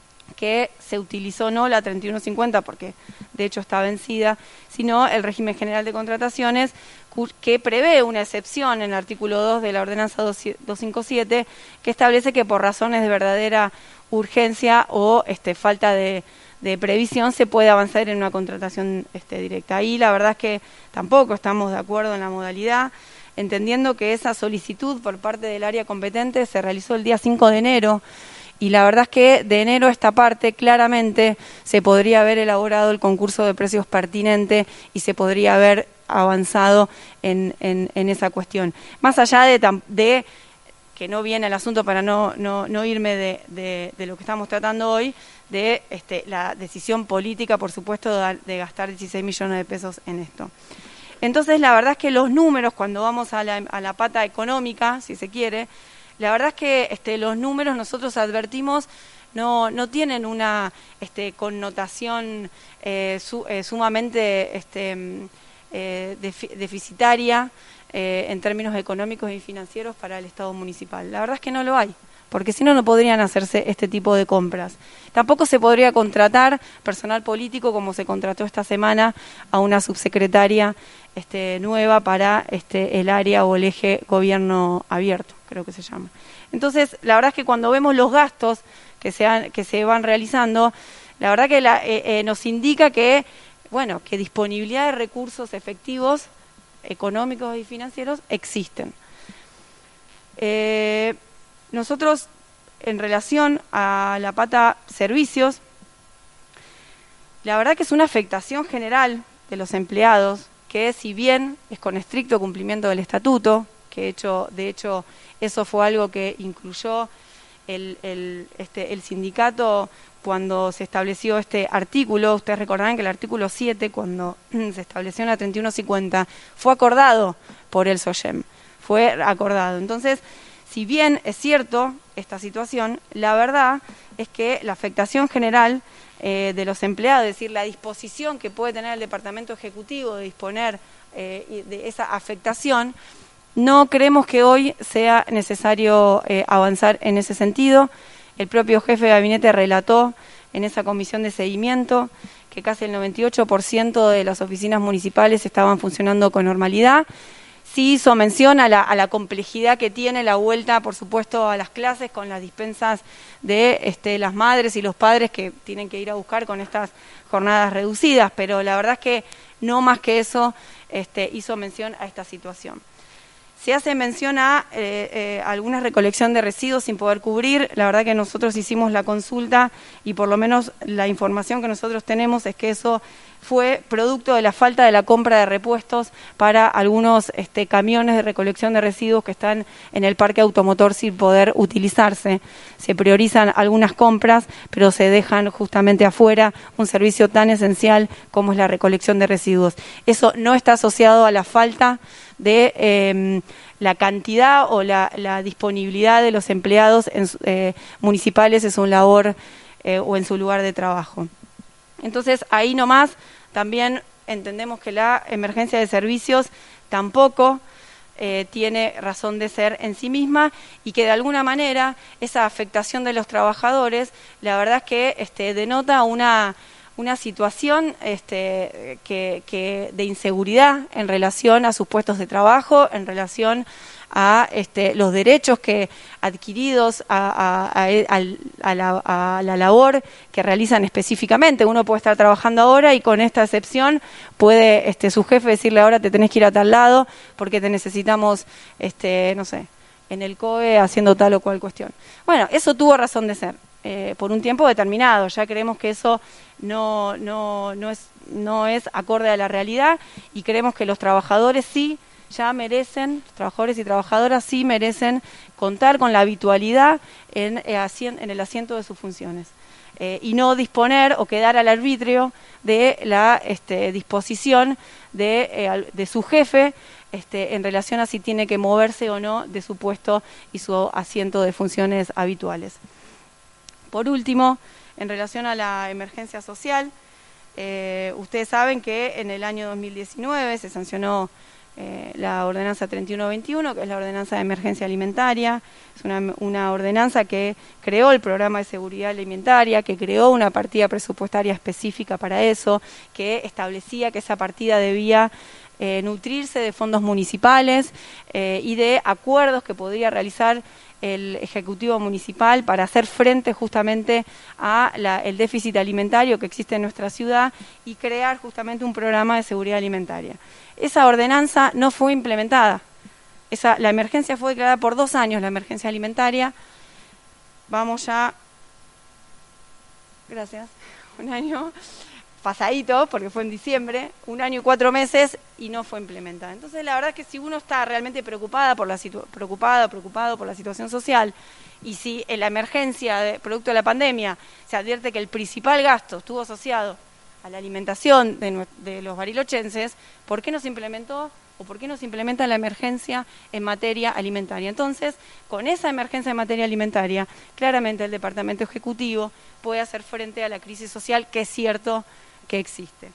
que se utilizó no la treinta y uno cincuenta, porque de hecho está vencida, sino el régimen general de contrataciones, que prevé una excepción en el artículo dos de la ordenanza doscientos cincuenta y siete, que establece que por razones de verdadera urgencia o este, falta de, de previsión se puede avanzar en una contratación este, directa. Ahí la verdad es que tampoco estamos de acuerdo en la modalidad, entendiendo que esa solicitud por parte del área competente se realizó el día cinco de enero, y la verdad es que de enero a esta parte claramente se podría haber elaborado el concurso de precios pertinente y se podría haber avanzado en, en, en esa cuestión. Más allá de, de que no viene el asunto, para no, no, no irme de, de, de lo que estamos tratando hoy, de este, la decisión política, por supuesto, de, de gastar dieciséis millones de pesos en esto. Entonces, la verdad es que los números, cuando vamos a la, a la pata económica, si se quiere, la verdad es que este, los números, nosotros advertimos, no, no tienen una este, connotación eh, su, eh, sumamente este, eh, defi- deficitaria eh, en términos económicos y financieros para el Estado municipal. La verdad es que no lo hay, porque si no, no podrían hacerse este tipo de compras. Tampoco se podría contratar personal político, como se contrató esta semana a una subsecretaria este, nueva para este, el área o el eje gobierno abierto, creo que se llama. Entonces, la verdad es que cuando vemos los gastos que se, han, que se van realizando, la verdad que la, eh, eh, nos indica que, bueno, que disponibilidad de recursos efectivos, económicos y financieros existen. Eh, nosotros, en relación a la pata servicios, la verdad que es una afectación general de los empleados, que si bien es con estricto cumplimiento del estatuto, que hecho, de hecho eso fue algo que incluyó el, el, este, el sindicato cuando se estableció este artículo. Ustedes recordarán que el artículo siete, cuando se estableció en la treinta y uno cincuenta, fue acordado por el SOYEM, fue acordado. Entonces, si bien es cierto esta situación, la verdad es que la afectación general eh, de los empleados, es decir, la disposición que puede tener el Departamento Ejecutivo de disponer eh, de esa afectación, no creemos que hoy sea necesario eh, avanzar en ese sentido. El propio jefe de gabinete relató en esa comisión de seguimiento que casi el noventa y ocho por ciento de las oficinas municipales estaban funcionando con normalidad. Sí hizo mención a la, a la complejidad que tiene la vuelta, por supuesto, a las clases con las dispensas de este, las madres y los padres que tienen que ir a buscar con estas jornadas reducidas, pero la verdad es que no más que eso este, hizo mención a esta situación. Se hace mención a eh, eh, alguna recolección de residuos sin poder cubrir. La verdad que nosotros hicimos la consulta y por lo menos la información que nosotros tenemos es que eso fue producto de la falta de la compra de repuestos para algunos este, camiones de recolección de residuos que están en el parque automotor sin poder utilizarse. Se priorizan algunas compras, pero se dejan justamente afuera un servicio tan esencial como es la recolección de residuos. Eso no está asociado a la falta de eh, la cantidad o la, la disponibilidad de los empleados en, eh, municipales en su labor eh, o en su lugar de trabajo. Entonces, ahí nomás también entendemos que la emergencia de servicios tampoco eh, tiene razón de ser en sí misma y que de alguna manera esa afectación de los trabajadores, la verdad es que este, denota una... una situación este, que, que de inseguridad en relación a sus puestos de trabajo, en relación a este, los derechos que adquiridos a, a, a, a, la, a la labor que realizan específicamente. Uno puede estar trabajando ahora y con esta excepción puede este, su jefe decirle ahora te tenés que ir a tal lado porque te necesitamos, este, no sé, en el C O E haciendo tal o cual cuestión. Bueno, eso tuvo razón de ser. Eh, por un tiempo determinado, ya creemos que eso no, no, no, es, no es acorde a la realidad y creemos que los trabajadores sí ya merecen, los trabajadores y trabajadoras sí merecen contar con la habitualidad en, eh, en el asiento de sus funciones eh, y no disponer o quedar al arbitrio de la este, disposición de, eh, de su jefe este, en relación a si tiene que moverse o no de su puesto y su asiento de funciones habituales. Por último, en relación a la emergencia social, eh, ustedes saben que en el año dos mil diecinueve se sancionó eh, la ordenanza treinta y uno veintiuno, que es la ordenanza de emergencia alimentaria. Es una, una ordenanza que creó el programa de seguridad alimentaria, que creó una partida presupuestaria específica para eso, que establecía que esa partida debía eh, nutrirse de fondos municipales eh, y de acuerdos que podría realizar el Ejecutivo Municipal para hacer frente justamente a la, el déficit alimentario que existe en nuestra ciudad y crear justamente un programa de seguridad alimentaria. Esa ordenanza no fue implementada. Esa, la emergencia fue declarada por dos años, la emergencia alimentaria. Vamos ya... Gracias. Un año pasadito, porque fue en diciembre, un año y cuatro meses y no fue implementada. Entonces, la verdad es que si uno está realmente preocupada por la situ- preocupada, preocupado por la situación social y si en la emergencia de, producto de la pandemia se advierte que el principal gasto estuvo asociado a la alimentación de, de los barilochenses, ¿por qué no se implementó o por qué no se implementa la emergencia en materia alimentaria? Entonces, con esa emergencia en materia alimentaria, claramente el Departamento Ejecutivo puede hacer frente a la crisis social, que es cierto que existe.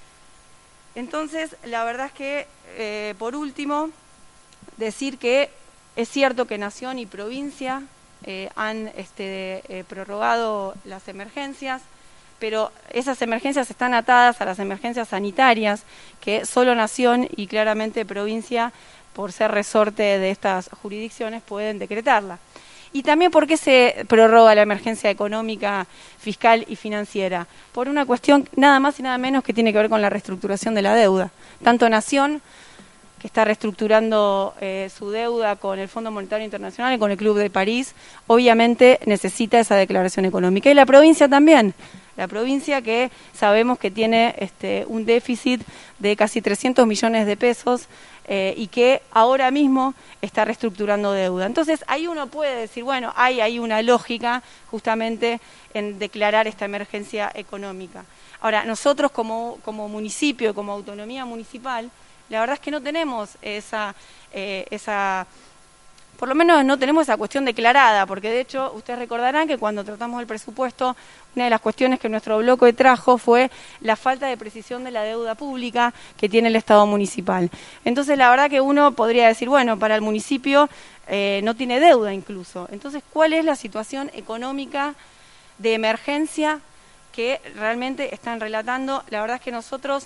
Entonces, la verdad es que, eh, por último, decir que es cierto que Nación y provincia eh, han este, eh, prorrogado las emergencias, pero esas emergencias están atadas a las emergencias sanitarias que solo Nación y claramente provincia, por ser resorte de estas jurisdicciones, pueden decretarla. Y también por qué se prorroga la emergencia económica, fiscal y financiera. Por una cuestión nada más y nada menos que tiene que ver con la reestructuración de la deuda. Tanto Nación, que está reestructurando eh, su deuda con el Fondo Monetario Internacional y con el Club de París, obviamente necesita esa declaración económica. Y la provincia también. La provincia que sabemos que tiene este, un déficit de casi trescientos millones de pesos eh, y que ahora mismo está reestructurando deuda. Entonces, ahí uno puede decir, bueno, hay ahí una lógica justamente en declarar esta emergencia económica. Ahora, nosotros como, como municipio, como autonomía municipal, la verdad es que no tenemos esa... Eh, esa por lo menos no tenemos esa cuestión declarada, porque de hecho ustedes recordarán que cuando tratamos el presupuesto, una de las cuestiones que nuestro bloque trajo fue la falta de precisión de la deuda pública que tiene el Estado municipal. Entonces la verdad que uno podría decir, bueno, para el municipio eh, no tiene deuda incluso. Entonces, ¿cuál es la situación económica de emergencia que realmente están relatando? La verdad es que nosotros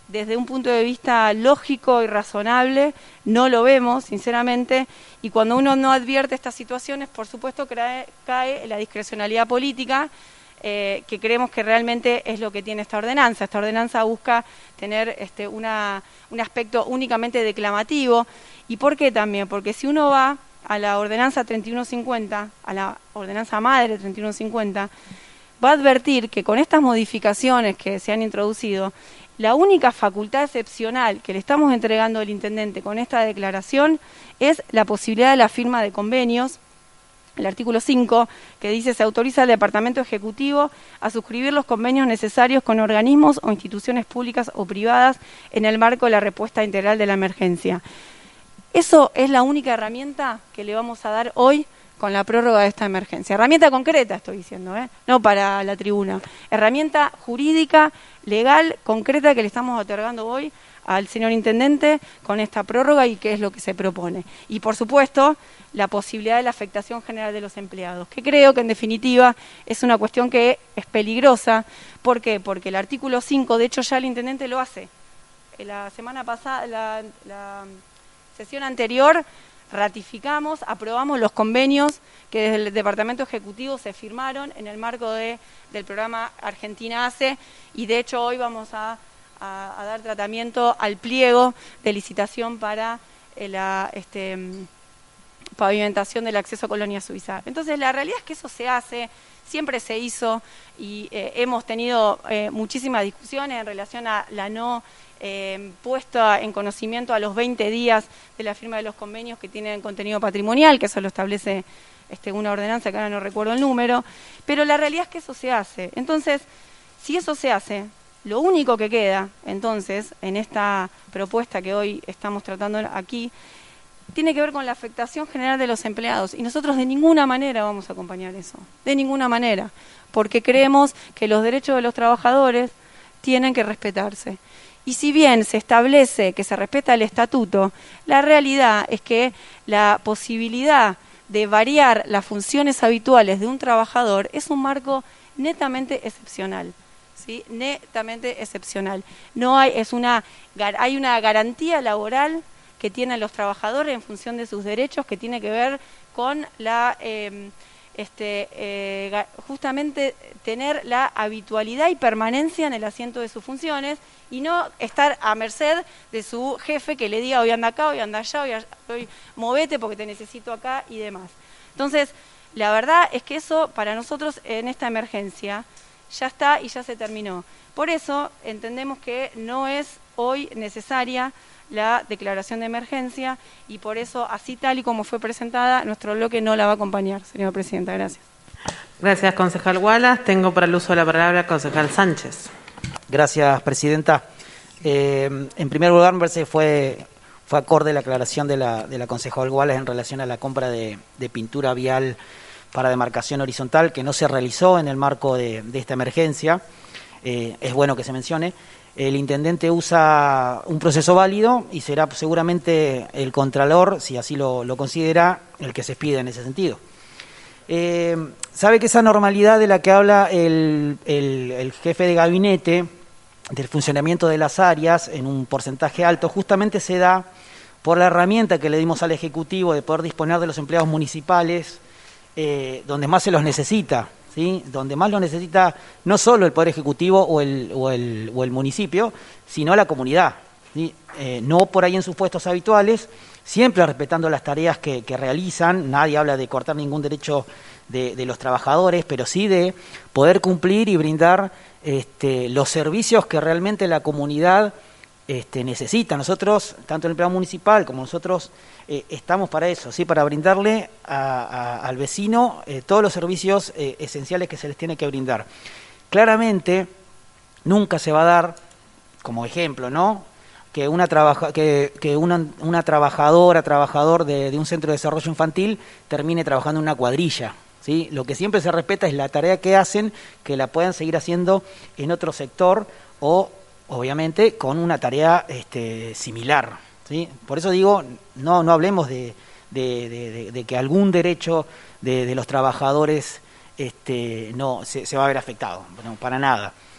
desde un punto de vista lógico y razonable, no lo vemos, sinceramente, y cuando uno no advierte estas situaciones, por supuesto, cae, cae en la discrecionalidad política, eh, que creemos que realmente es lo que tiene esta ordenanza. Esta ordenanza busca tener este, una, un aspecto únicamente declamativo. ¿Y por qué también? Porque si uno va a la ordenanza treinta y uno cincuenta, a la ordenanza madre treinta y uno cincuenta, va a advertir que con estas modificaciones que se han introducido, la única facultad excepcional que le estamos entregando al intendente con esta declaración es la posibilidad de la firma de convenios. El artículo cinco, que dice: se autoriza al Departamento Ejecutivo a suscribir los convenios necesarios con organismos o instituciones públicas o privadas en el marco de la respuesta integral de la emergencia. Eso es la única herramienta que le vamos a dar hoy con la prórroga de esta emergencia. Herramienta concreta, estoy diciendo, ¿eh? No para la tribuna. Herramienta jurídica, legal, concreta que le estamos otorgando hoy al señor intendente con esta prórroga y qué es lo que se propone. Y, por supuesto, la posibilidad de la afectación general de los empleados, que creo que, en definitiva, es una cuestión que es peligrosa. ¿Por qué? Porque el artículo cinco, de hecho, ya el intendente lo hace. La semana pasada, la, la sesión anterior, ratificamos, aprobamos los convenios que desde el Departamento Ejecutivo se firmaron en el marco de, del programa Argentina Hace, y de hecho hoy vamos a, a, a dar tratamiento al pliego de licitación para eh, la este, pavimentación del acceso a Colonia Suiza. Entonces la realidad es que eso se hace, siempre se hizo, y eh, hemos tenido eh, muchísimas discusiones en relación a la no Eh, puesta en conocimiento a los veinte días de la firma de los convenios que tienen contenido patrimonial, que eso lo establece este, una ordenanza que ahora no recuerdo el número, pero la realidad es que eso se hace. Entonces, si eso se hace, lo único que queda, entonces, en esta propuesta que hoy estamos tratando aquí, tiene que ver con la afectación general de los empleados, y nosotros de ninguna manera vamos a acompañar eso, de ninguna manera, porque creemos que los derechos de los trabajadores tienen que respetarse. Y si bien se establece que se respeta el estatuto, la realidad es que la posibilidad de variar las funciones habituales de un trabajador es un marco netamente excepcional, ¿sí? Netamente excepcional. No hay, es una, hay una garantía laboral que tienen los trabajadores en función de sus derechos, que tiene que ver con la eh, este, eh, justamente tener la habitualidad y permanencia en el asiento de sus funciones, y no estar a merced de su jefe que le diga hoy anda acá, hoy anda allá, hoy, hoy movete porque te necesito acá y demás. Entonces, la verdad es que eso para nosotros en esta emergencia ya está y ya se terminó. Por eso entendemos que no es hoy necesaria la declaración de emergencia, y por eso, así tal y como fue presentada, nuestro bloque no la va a acompañar, señora presidenta. Gracias. Gracias, concejal Wallace. Tengo para el uso de la palabra al concejal Sánchez. Gracias, presidenta. Eh, en primer lugar, me parece que fue, fue acorde la aclaración de la, de la concejal Wallace en relación a la compra de, de pintura vial para demarcación horizontal, que no se realizó en el marco de, de esta emergencia. Eh, es bueno que se mencione. El intendente usa un proceso válido y será seguramente el contralor, si así lo, lo considera, el que se expida en ese sentido. Eh, sabe que esa normalidad de la que habla el, el, el jefe de gabinete, del funcionamiento de las áreas en un porcentaje alto, justamente se da por la herramienta que le dimos al Ejecutivo de poder disponer de los empleados municipales eh, donde más se los necesita, ¿sí? Donde más lo necesita no solo el Poder Ejecutivo o el, o el, o el municipio, sino la comunidad, ¿sí? Eh, no por ahí en sus puestos habituales, siempre respetando las tareas que, que realizan. Nadie habla de cortar ningún derecho de, de los trabajadores, pero sí de poder cumplir y brindar este, los servicios que realmente la comunidad este, necesita. Nosotros, tanto el empleado municipal como nosotros, eh, estamos para eso, ¿sí? Para brindarle a, a, al vecino eh, todos los servicios eh, esenciales que se les tiene que brindar. Claramente, nunca se va a dar, como ejemplo, ¿no?, que una trabaja, que, que una, una trabajadora, trabajador de, de un centro de desarrollo infantil termine trabajando en una cuadrilla, ¿sí? Lo que siempre se respeta es la tarea que hacen, que la puedan seguir haciendo en otro sector o, obviamente, con una tarea este, similar, ¿sí? Por eso digo, no, no hablemos de, de, de, de, de que algún derecho de, de los trabajadores este, no se, se va a ver afectado, no, para nada.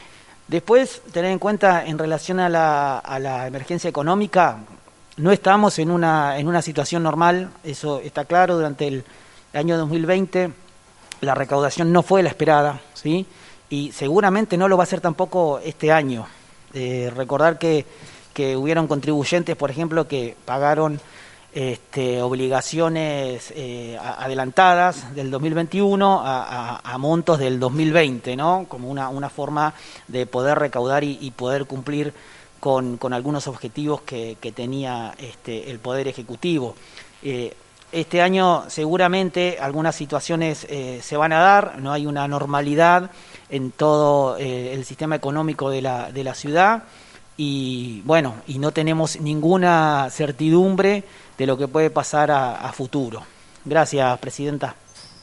Después, tener en cuenta en relación a la, a la emergencia económica, no estamos en una, en una situación normal, eso está claro. Durante el año dos mil veinte la recaudación no fue la esperada, ¿sí? Y seguramente no lo va a ser tampoco este año. Eh, recordar que, que hubieron contribuyentes, por ejemplo, que pagaron este, obligaciones eh, adelantadas del dos mil veintiuno a, a, a montos del dos mil veinte, ¿no? Como una, una forma de poder recaudar y, y poder cumplir con, con algunos objetivos que, que tenía este, el Poder Ejecutivo. Eh, este año seguramente algunas situaciones eh, se van a dar, no hay una normalidad en todo eh, el sistema económico de la, de la ciudad y bueno, y no tenemos ninguna certidumbre de lo que puede pasar a, a futuro. Gracias, Presidenta.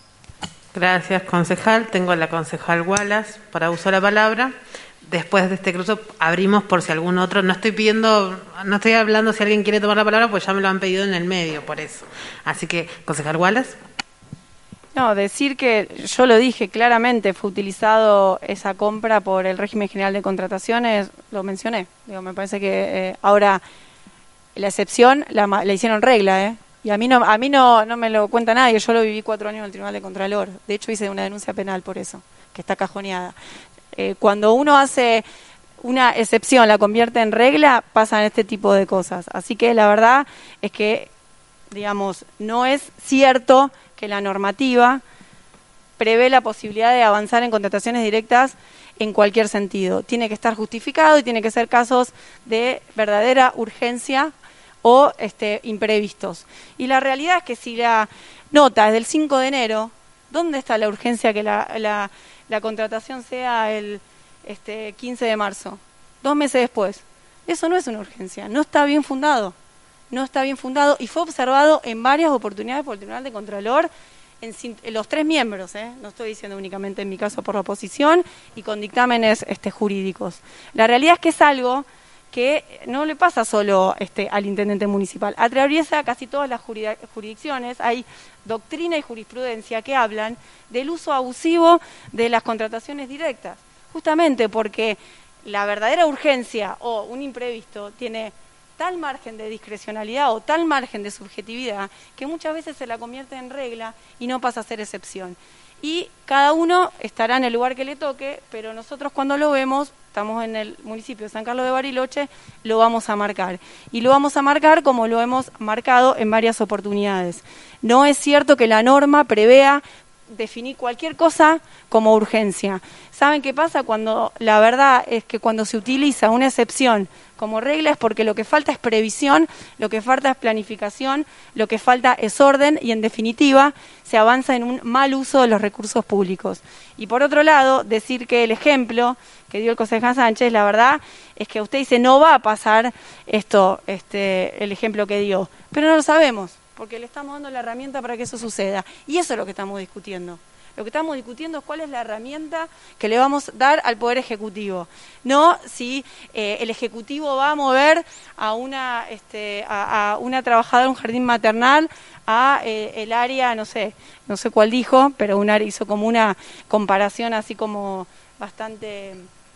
Gracias, concejal. Tengo a la concejal Wallace para uso la palabra. Después de este cruzo abrimos por si algún otro, no estoy pidiendo, no estoy hablando si alguien quiere tomar la palabra, pues ya me lo han pedido en el medio, por eso. Así que, concejal Wallace. No, decir que yo lo dije claramente, fue utilizado esa compra por el régimen general de contrataciones, lo mencioné. Digo, me parece que eh, ahora la excepción la, la hicieron regla, ¿eh? Y a mí no, a mí no, no me lo cuenta nadie, yo lo viví cuatro años en el Tribunal de Contralor. De hecho hice una denuncia penal por eso, que está cajoneada. Eh, cuando uno hace una excepción, la convierte en regla, pasan este tipo de cosas. Así que la verdad es que, digamos, no es cierto que la normativa prevé la posibilidad de avanzar en contrataciones directas en cualquier sentido. Tiene que estar justificado y tiene que ser casos de verdadera urgencia o este, imprevistos. Y la realidad es que si la nota es del cinco de enero, ¿dónde está la urgencia que la... la la contratación sea el este, quince de marzo, dos meses después? Eso no es una urgencia, no está bien fundado, no está bien fundado y fue observado en varias oportunidades por el Tribunal de Contralor, en, en los tres miembros, ¿eh? No estoy diciendo únicamente en mi caso por la oposición y con dictámenes este, jurídicos. La realidad es que es algo que no le pasa solo este, al intendente municipal, atraviesa casi todas las jurisdicciones. Hay doctrina y jurisprudencia que hablan del uso abusivo de las contrataciones directas, justamente porque la verdadera urgencia o un imprevisto tiene tal margen de discrecionalidad o tal margen de subjetividad que muchas veces se la convierte en regla y no pasa a ser excepción. Y cada uno estará en el lugar que le toque, pero nosotros cuando lo vemos, estamos en el municipio de San Carlos de Bariloche, lo vamos a marcar. Y lo vamos a marcar como lo hemos marcado en varias oportunidades. No es cierto que la norma prevea definir cualquier cosa como urgencia. ¿Saben qué pasa? Cuando la verdad es que cuando se utiliza una excepción como regla es porque lo que falta es previsión, lo que falta es planificación, lo que falta es orden y en definitiva se avanza en un mal uso de los recursos públicos. Y por otro lado, decir que el ejemplo que dio el concejal Sánchez, la verdad es que usted dice no va a pasar esto, este, el ejemplo que dio, pero no lo sabemos, porque le estamos dando la herramienta para que eso suceda. Y eso es lo que estamos discutiendo. Lo que estamos discutiendo es cuál es la herramienta que le vamos a dar al Poder Ejecutivo. No si eh, el Ejecutivo va a mover a una, este, a, a una trabajadora de un jardín maternal a eh, el área, no sé, no sé cuál dijo, pero un área hizo como una comparación así como bastante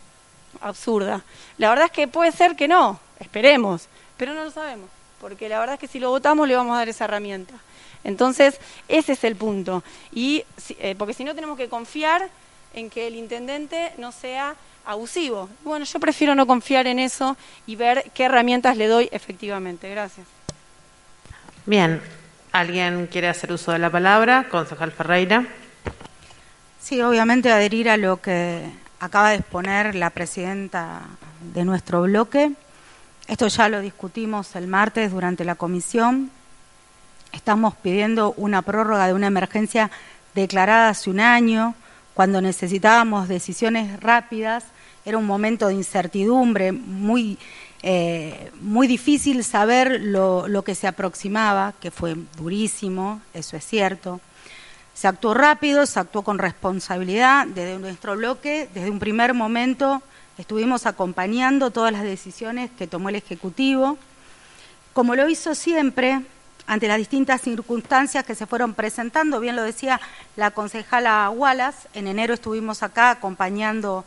absurda. La verdad es que puede ser que no, esperemos, pero no lo sabemos, porque la verdad es que si lo votamos le vamos a dar esa herramienta. Entonces, ese es el punto. Y eh, porque si no tenemos que confiar en que el intendente no sea abusivo. Bueno, yo prefiero no confiar en eso y ver qué herramientas le doy efectivamente. Gracias. Bien, ¿alguien quiere hacer uso de la palabra? Concejal Ferreira. Sí, obviamente adherir a lo que acaba de exponer la presidenta de nuestro bloque. Esto ya lo discutimos el martes durante la comisión. Estamos pidiendo una prórroga de una emergencia declarada hace un año, cuando necesitábamos decisiones rápidas. Era un momento de incertidumbre, muy, eh, muy difícil saber lo, lo que se aproximaba, que fue durísimo, eso es cierto. Se actuó rápido, se actuó con responsabilidad desde nuestro bloque. Desde un primer momento estuvimos acompañando todas las decisiones que tomó el Ejecutivo, como lo hizo siempre, ante las distintas circunstancias que se fueron presentando. Bien lo decía la concejala Wallace, en enero estuvimos acá acompañando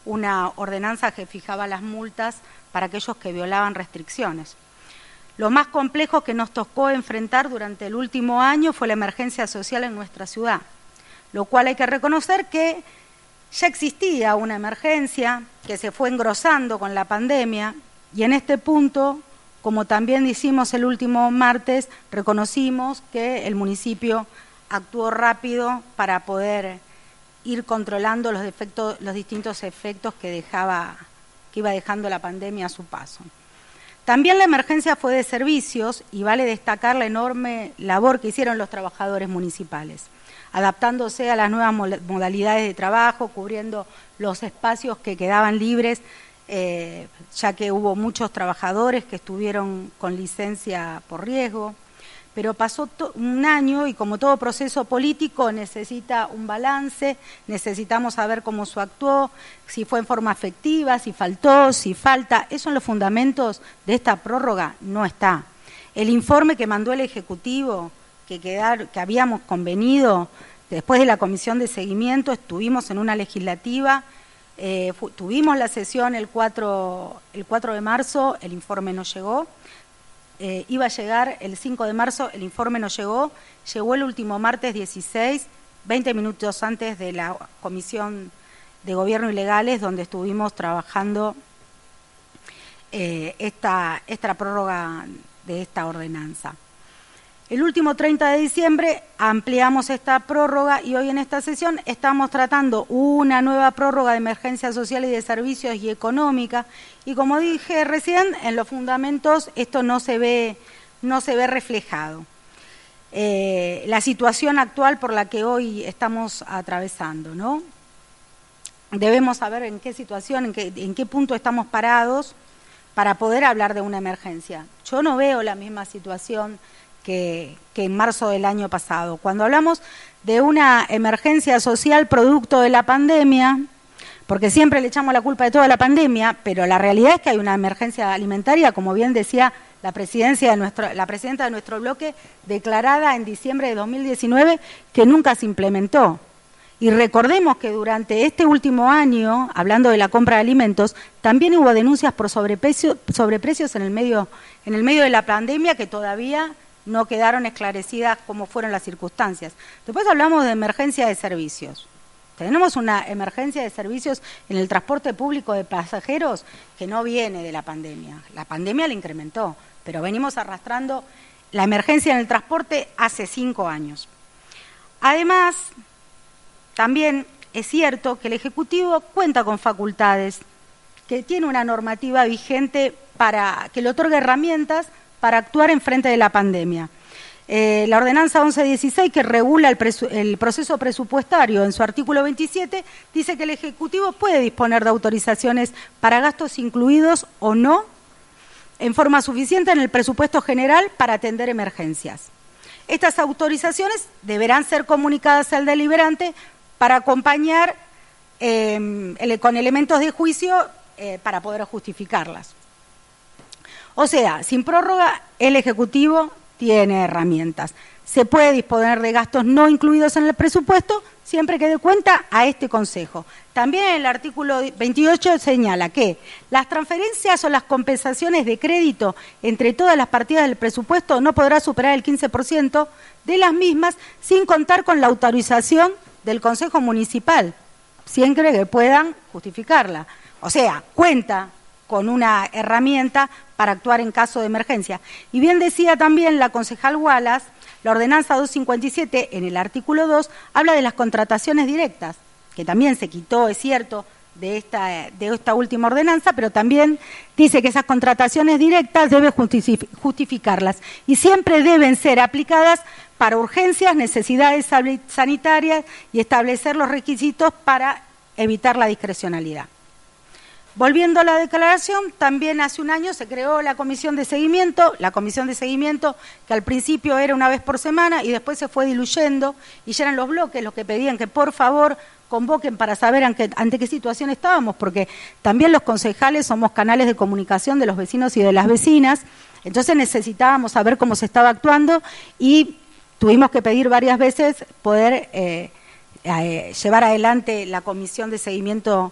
una ordenanza que fijaba las multas para aquellos que violaban restricciones. Lo más complejo que nos tocó enfrentar durante el último año fue la emergencia social en nuestra ciudad, lo cual hay que reconocer que ya existía una emergencia que se fue engrosando con la pandemia y en este punto, como también hicimos el último martes, reconocimos que el municipio actuó rápido para poder ir controlando los, defectos, los distintos efectos que, dejaba, que iba dejando la pandemia a su paso. También la emergencia fue de servicios y vale destacar la enorme labor que hicieron los trabajadores municipales, adaptándose a las nuevas modalidades de trabajo, cubriendo los espacios que quedaban libres, eh, ya que hubo muchos trabajadores que estuvieron con licencia por riesgo. Pero pasó un año y como todo proceso político necesita un balance, necesitamos saber cómo se actuó, si fue en forma efectiva, si faltó, si falta. Eso en los fundamentos de esta prórroga no está. El informe que mandó el Ejecutivo, que, quedar, que habíamos convenido después de la comisión de seguimiento, estuvimos en una legislativa, eh, fu, tuvimos la sesión el cuatro, el cuatro de marzo, el informe no llegó. Eh, iba a llegar el cinco de marzo, el informe no llegó, llegó el último martes dieciséis, veinte minutos antes de la Comisión de Gobierno y Legales, donde estuvimos trabajando eh, esta, esta prórroga de esta ordenanza. El último treinta de diciembre ampliamos esta prórroga y hoy en esta sesión estamos tratando una nueva prórroga de emergencia social y de servicios y económica y como dije recién, en los fundamentos esto no se ve, no se ve reflejado. Eh, la situación actual por la que hoy estamos atravesando, ¿no? Debemos saber en qué situación, en qué, en qué punto estamos parados para poder hablar de una emergencia. Yo no veo la misma situación Que, que en marzo del año pasado. Cuando hablamos de una emergencia social producto de la pandemia, porque siempre le echamos la culpa de toda la pandemia, pero la realidad es que hay una emergencia alimentaria, como bien decía la presidencia de nuestro, la presidenta de nuestro bloque, declarada en diciembre de dos mil diecinueve, que nunca se implementó. Y recordemos que durante este último año, hablando de la compra de alimentos, también hubo denuncias por sobreprecio, sobreprecios en el medio, en el medio de la pandemia que todavía no quedaron esclarecidas cómo fueron las circunstancias. Después hablamos de emergencia de servicios. Tenemos una emergencia de servicios en el transporte público de pasajeros que no viene de la pandemia. La pandemia la incrementó, pero venimos arrastrando la emergencia en el transporte hace cinco años. Además, también es cierto que el Ejecutivo cuenta con facultades, que tiene una normativa vigente para que le otorgue herramientas para actuar en frente de la pandemia. Eh, la ordenanza once dieciséis, que regula el, el proceso presupuestario en su artículo veintisiete, dice que el Ejecutivo puede disponer de autorizaciones para gastos incluidos o no en forma suficiente en el presupuesto general para atender emergencias. Estas autorizaciones deberán ser comunicadas al deliberante para acompañar eh, ele con elementos de juicio eh, para poder justificarlas. O sea, sin prórroga, el Ejecutivo tiene herramientas. Se puede disponer de gastos no incluidos en el presupuesto siempre que dé cuenta a este Consejo. También el artículo veintiocho señala que las transferencias o las compensaciones de crédito entre todas las partidas del presupuesto no podrá superar el quince por ciento de las mismas sin contar con la autorización del Consejo Municipal, siempre que puedan justificarla. O sea, cuenta con una herramienta para actuar en caso de emergencia. Y bien decía también la concejal Wallace, la ordenanza doscientos cincuenta y siete, en el artículo dos, habla de las contrataciones directas, que también se quitó, es cierto, de esta, de esta última ordenanza, pero también dice que esas contrataciones directas debe justificarlas y siempre deben ser aplicadas para urgencias, necesidades sanitarias y establecer los requisitos para evitar la discrecionalidad. Volviendo a la declaración, también hace un año se creó la comisión de seguimiento, la comisión de seguimiento que al principio era una vez por semana y después se fue diluyendo y ya eran los bloques los que pedían que por favor convoquen para saber ante, ante qué situación estábamos, porque también los concejales somos canales de comunicación de los vecinos y de las vecinas, entonces necesitábamos saber cómo se estaba actuando y tuvimos que pedir varias veces poder eh, eh, llevar adelante la comisión de seguimiento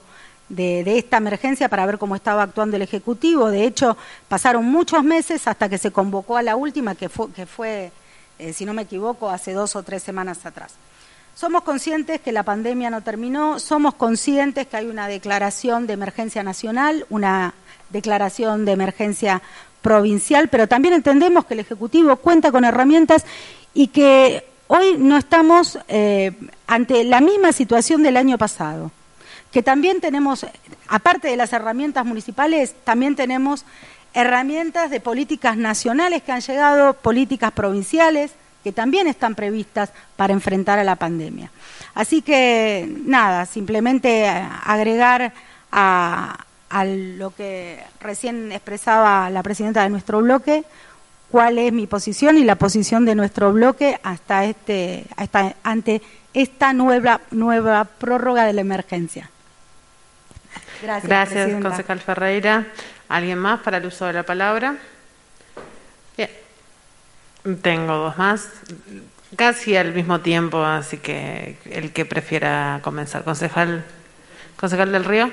de, de esta emergencia para ver cómo estaba actuando el Ejecutivo. De hecho, pasaron muchos meses hasta que se convocó a la última, que fue, que fue eh, si no me equivoco, hace dos o tres semanas atrás. Somos conscientes que la pandemia no terminó, somos conscientes que hay una declaración de emergencia nacional, una declaración de emergencia provincial, pero también entendemos que el Ejecutivo cuenta con herramientas y que hoy no estamos eh, ante la misma situación del año pasado, que también tenemos, aparte de las herramientas municipales, también tenemos herramientas de políticas nacionales que han llegado, políticas provinciales, que también están previstas para enfrentar a la pandemia. Así que, nada, simplemente agregar a, a lo que recién expresaba la presidenta de nuestro bloque, cuál es mi posición y la posición de nuestro bloque hasta este, hasta, ante esta nueva, nueva prórroga de la emergencia. Gracias, Gracias, presidenta. concejal Ferreira. ¿Alguien más para el uso de la palabra? Bien. Tengo dos más, casi al mismo tiempo, así que el que prefiera comenzar. Concejal, concejal del Río.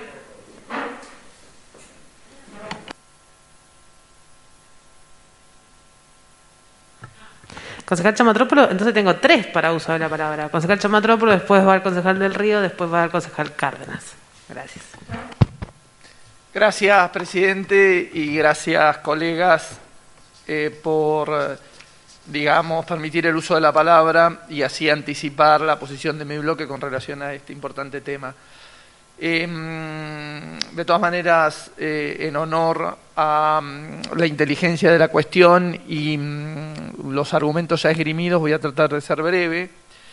Concejal Chamatrópolo, entonces tengo tres para uso de la palabra. Concejal Chamatrópolo, después va el concejal del Río, después va el concejal Cárdenas. Gracias. Gracias, presidente, y gracias, colegas, eh, por, digamos, permitir el uso de la palabra y así anticipar la posición de mi bloque con relación a este importante tema. Eh, de todas maneras, eh, en honor a um, la inteligencia de la cuestión y um, los argumentos ya esgrimidos, voy a tratar de ser breve.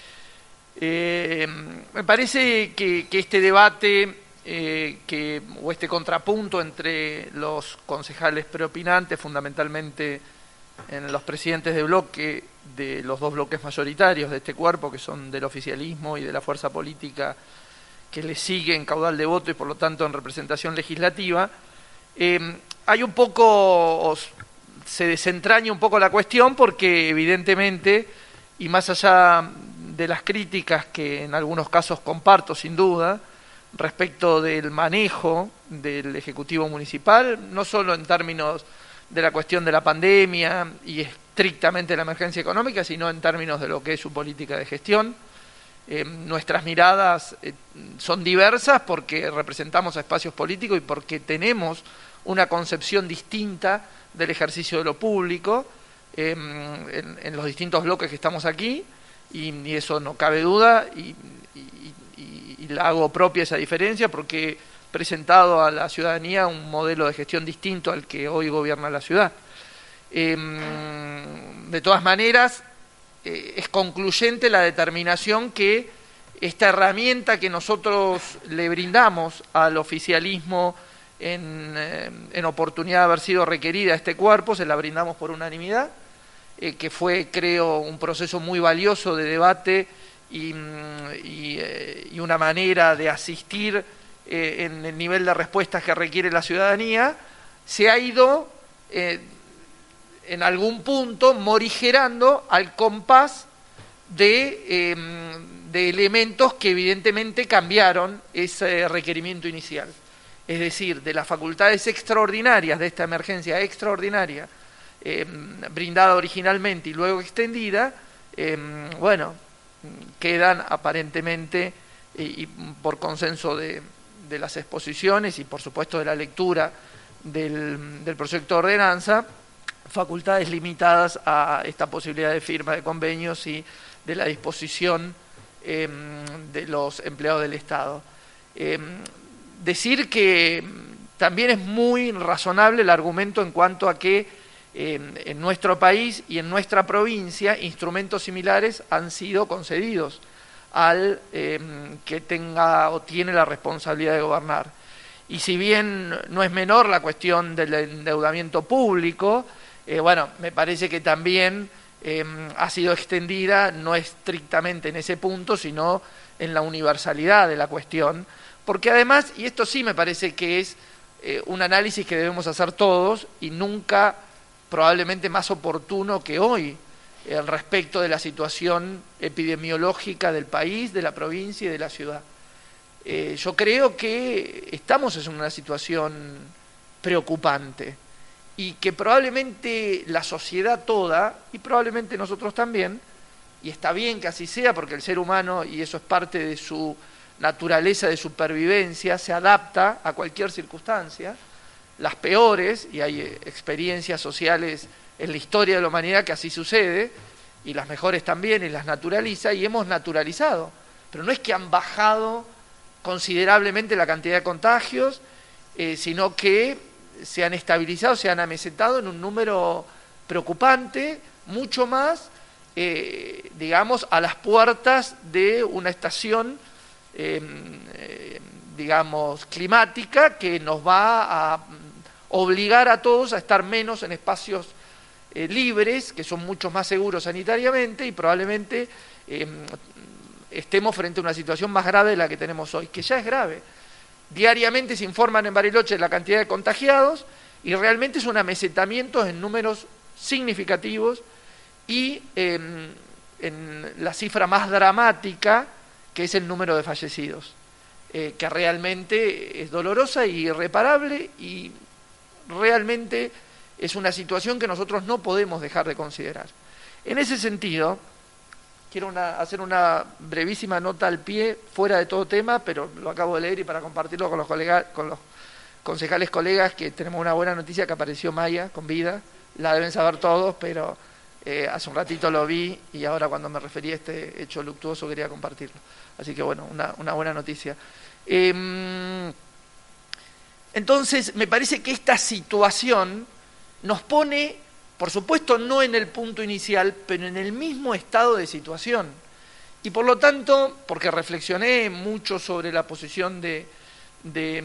Eh, me parece que, que este debate eh, que, o este contrapunto entre los concejales preopinantes, fundamentalmente en los presidentes de bloque de los dos bloques mayoritarios de este cuerpo, que son del oficialismo y de la fuerza política que le sigue en caudal de voto y por lo tanto en representación legislativa, eh, hay un poco, se desentraña un poco la cuestión porque evidentemente, y más allá de las críticas que en algunos casos comparto sin duda, respecto del manejo del Ejecutivo Municipal, no solo en términos de la cuestión de la pandemia y estrictamente la emergencia económica, sino en términos de lo que es su política de gestión. Eh, nuestras miradas eh, son diversas porque representamos a espacios políticos y porque tenemos una concepción distinta del ejercicio de lo público eh, en, en los distintos bloques que estamos aquí, y, y eso no cabe duda, y, y, y, y la hago propia esa diferencia porque he presentado a la ciudadanía un modelo de gestión distinto al que hoy gobierna la ciudad. Eh, de todas maneras, eh, es concluyente la determinación que esta herramienta que nosotros le brindamos al oficialismo en, eh, en oportunidad de haber sido requerida a este cuerpo, se la brindamos por unanimidad, eh, que fue, creo, un proceso muy valioso de debate y, y, eh, y una manera de asistir eh, en el nivel de respuestas que requiere la ciudadanía, se ha ido eh, en algún punto morigerando al compás de, eh, de elementos que evidentemente cambiaron ese requerimiento inicial. Es decir, de las facultades extraordinarias de esta emergencia extraordinaria, eh, brindada originalmente y luego extendida, eh, bueno, quedan aparentemente, eh, y por consenso de, de las exposiciones y por supuesto de la lectura del, del proyecto de ordenanza, facultades limitadas a esta posibilidad de firma de convenios y de la disposición eh, de los empleados del Estado. Eh, decir que también es muy razonable el argumento en cuanto a que eh, en nuestro país y en nuestra provincia instrumentos similares han sido concedidos al eh, que tenga o tiene la responsabilidad de gobernar. Y si bien no es menor la cuestión del endeudamiento público, Eh, bueno, me parece que también eh, ha sido extendida, no estrictamente en ese punto, sino en la universalidad de la cuestión, porque además, y esto sí me parece que es eh, un análisis que debemos hacer todos, y nunca probablemente más oportuno que hoy, eh, respecto de la situación epidemiológica del país, de la provincia y de la ciudad. eh, yo creo que estamos en una situación preocupante y que probablemente la sociedad toda, y probablemente nosotros también, y está bien que así sea porque el ser humano, y eso es parte de su naturaleza de supervivencia, se adapta a cualquier circunstancia, las peores, y hay experiencias sociales en la historia de la humanidad que así sucede, y las mejores también, y las naturaliza, y hemos naturalizado. Pero no es que han bajado considerablemente la cantidad de contagios, eh, sino que se han estabilizado, se han amesetado en un número preocupante, mucho más, eh, digamos, a las puertas de una estación, eh, eh, digamos, climática que nos va a obligar a todos a estar menos en espacios eh, libres, que son mucho más seguros sanitariamente, y probablemente eh, estemos frente a una situación más grave de la que tenemos hoy, que ya es grave. Diariamente se informan en Bariloche la cantidad de contagiados y realmente es un amesetamiento en números significativos y eh, en la cifra más dramática, que es el número de fallecidos, eh, que realmente es dolorosa y irreparable y realmente es una situación que nosotros no podemos dejar de considerar. En ese sentido, quiero una, hacer una brevísima nota al pie, fuera de todo tema, pero lo acabo de leer y para compartirlo con los, colegas, con los concejales colegas, que tenemos una buena noticia, que apareció Maya con vida, la deben saber todos, pero eh, hace un ratito lo vi y ahora cuando me referí a este hecho luctuoso quería compartirlo. Así que bueno, una, una buena noticia. Eh, entonces, me parece que esta situación nos pone, por supuesto, no en el punto inicial, pero en el mismo estado de situación. Y por lo tanto, porque reflexioné mucho sobre la posición de, de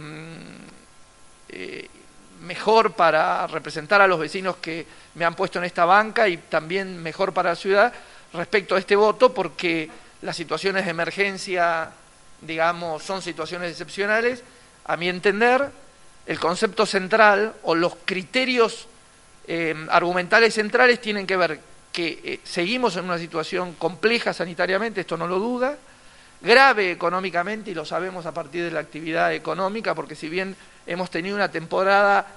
eh, mejor para representar a los vecinos que me han puesto en esta banca y también mejor para la ciudad respecto a este voto, porque las situaciones de emergencia, digamos, son situaciones excepcionales. A mi entender, el concepto central o los criterios Eh, argumentales centrales tienen que ver que eh, seguimos en una situación compleja sanitariamente, esto no lo duda, grave económicamente, y lo sabemos a partir de la actividad económica, porque si bien hemos tenido una temporada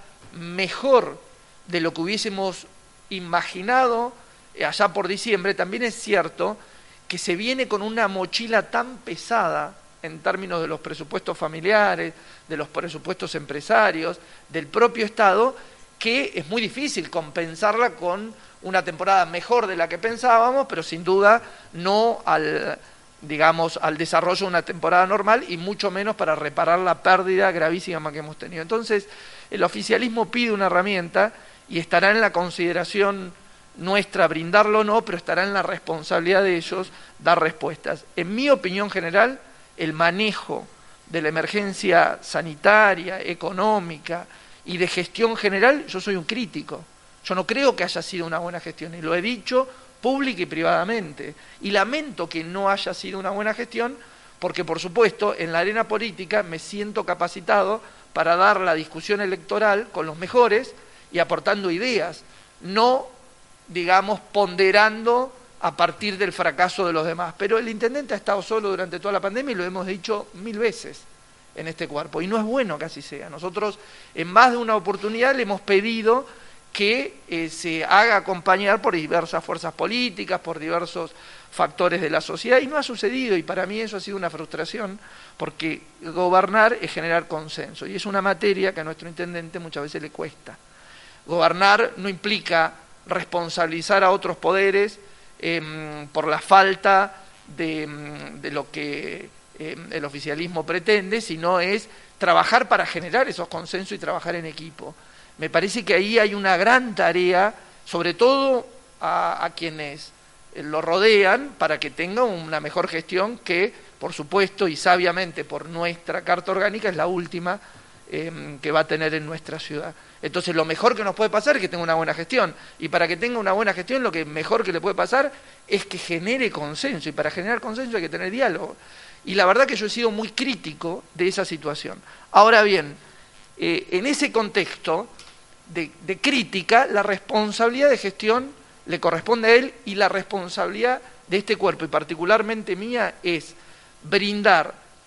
mejor de lo que hubiésemos imaginado eh, allá por diciembre, también es cierto que se viene con una mochila tan pesada en términos de los presupuestos familiares, de los presupuestos empresarios, del propio Estado, que es muy difícil compensarla con una temporada mejor de la que pensábamos, pero sin duda no al, digamos, al desarrollo de una temporada normal y mucho menos para reparar la pérdida gravísima que hemos tenido. Entonces, el oficialismo pide una herramienta y estará en la consideración nuestra brindarlo o no, pero estará en la responsabilidad de ellos dar respuestas. En mi opinión general, el manejo de la emergencia sanitaria, económica y de gestión general, yo soy un crítico. Yo no creo que haya sido una buena gestión, y lo he dicho pública y privadamente. Y lamento que no haya sido una buena gestión, porque por supuesto en la arena política me siento capacitado para dar la discusión electoral con los mejores y aportando ideas, no, digamos, ponderando a partir del fracaso de los demás. Pero el intendente ha estado solo durante toda la pandemia y lo hemos dicho mil veces en este cuerpo, y no es bueno que así sea. Nosotros en más de una oportunidad le hemos pedido que eh, se haga acompañar por diversas fuerzas políticas, por diversos factores de la sociedad, y no ha sucedido, y para mí eso ha sido una frustración, porque gobernar es generar consenso, y es una materia que a nuestro intendente muchas veces le cuesta. Gobernar no implica responsabilizar a otros poderes eh, por la falta de, de lo que Eh, el oficialismo pretende, sino es trabajar para generar esos consensos y trabajar en equipo. Me parece que ahí hay una gran tarea, sobre todo a, a quienes lo rodean, para que tenga una mejor gestión que, por supuesto, y sabiamente por nuestra Carta Orgánica, es la última eh, que va a tener en nuestra ciudad. Entonces, lo mejor que nos puede pasar es que tenga una buena gestión, y para que tenga una buena gestión, lo que mejor que le puede pasar es que genere consenso, y para generar consenso hay que tener diálogo. Y la verdad que yo he sido muy crítico de esa situación. Ahora bien, eh, en ese contexto de, de crítica, la responsabilidad de gestión le corresponde a él, y la responsabilidad de este cuerpo, y particularmente mía, es brindar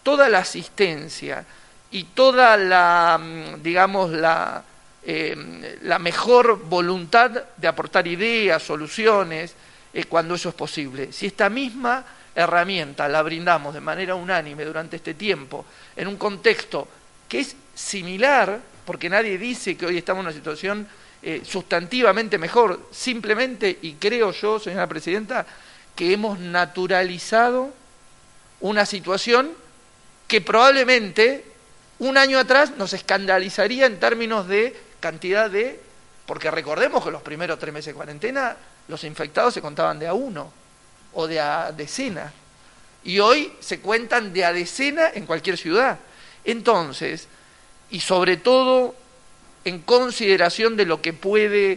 toda la asistencia y toda la, digamos, la, eh, la mejor voluntad de aportar ideas, soluciones, eh, cuando eso es posible. Si esta misma herramienta la brindamos de manera unánime durante este tiempo, en un contexto que es similar, porque nadie dice que hoy estamos en una situación eh, sustantivamente mejor, simplemente, y creo yo, señora Presidenta, que hemos naturalizado una situación que probablemente un año atrás nos escandalizaría en términos de cantidad de... Porque recordemos que los primeros tres meses de cuarentena los infectados se contaban de a uno o de a decena. Y hoy se cuentan de a decena en cualquier ciudad. Entonces, y sobre todo en consideración de lo que puede,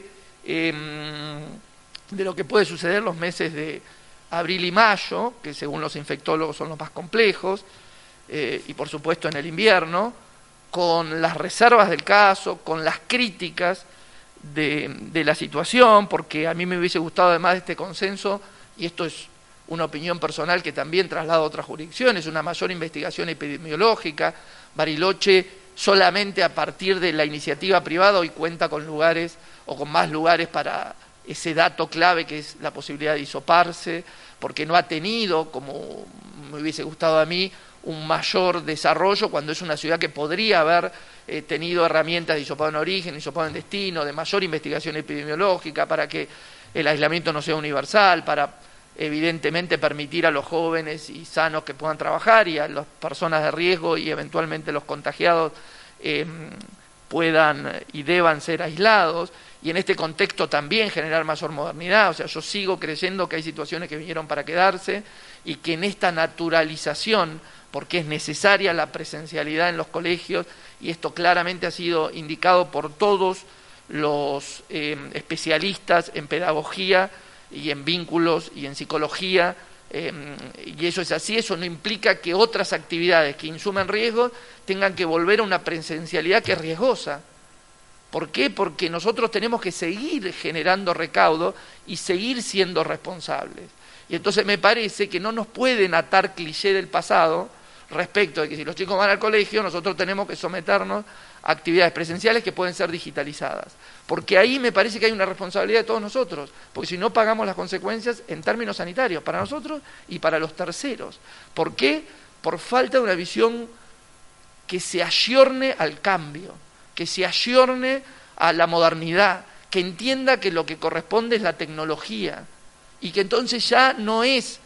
eh, de lo que puede suceder los meses de abril y mayo, que según los infectólogos son los más complejos, eh, y por supuesto en el invierno, con las reservas del caso, con las críticas de, de la situación, porque a mí me hubiese gustado además de este consenso, y esto es una opinión personal que también traslado a otras jurisdicciones, una mayor investigación epidemiológica. Bariloche solamente a partir de la iniciativa privada hoy cuenta con lugares o con más lugares para ese dato clave que es la posibilidad de hisoparse, porque no ha tenido, como me hubiese gustado a mí, un mayor desarrollo cuando es una ciudad que podría haber eh, tenido herramientas de hisopado en origen, hisopado en destino, de mayor investigación epidemiológica para que el aislamiento no sea universal, para evidentemente permitir a los jóvenes y sanos que puedan trabajar y a las personas de riesgo y eventualmente los contagiados eh, puedan y deban ser aislados, y en este contexto también generar mayor modernidad. O sea, yo sigo creyendo que hay situaciones que vinieron para quedarse y que en esta naturalización, porque es necesaria la presencialidad en los colegios, y esto claramente ha sido indicado por todos los eh, especialistas en pedagogía y en vínculos y en psicología, eh, y eso es así. Eso no implica que otras actividades que insumen riesgos tengan que volver a una presencialidad que es riesgosa. ¿Por qué? Porque nosotros tenemos que seguir generando recaudo y seguir siendo responsables. Y entonces me parece que no nos pueden atar cliché del pasado respecto de que si los chicos van al colegio, nosotros tenemos que someternos a actividades presenciales que pueden ser digitalizadas. Porque ahí me parece que hay una responsabilidad de todos nosotros, porque si no pagamos las consecuencias en términos sanitarios, para nosotros y para los terceros. ¿Por qué? Por falta de una visión que se ayorne al cambio, que se ayorne a la modernidad, que entienda que lo que corresponde es la tecnología, y que entonces ya no es...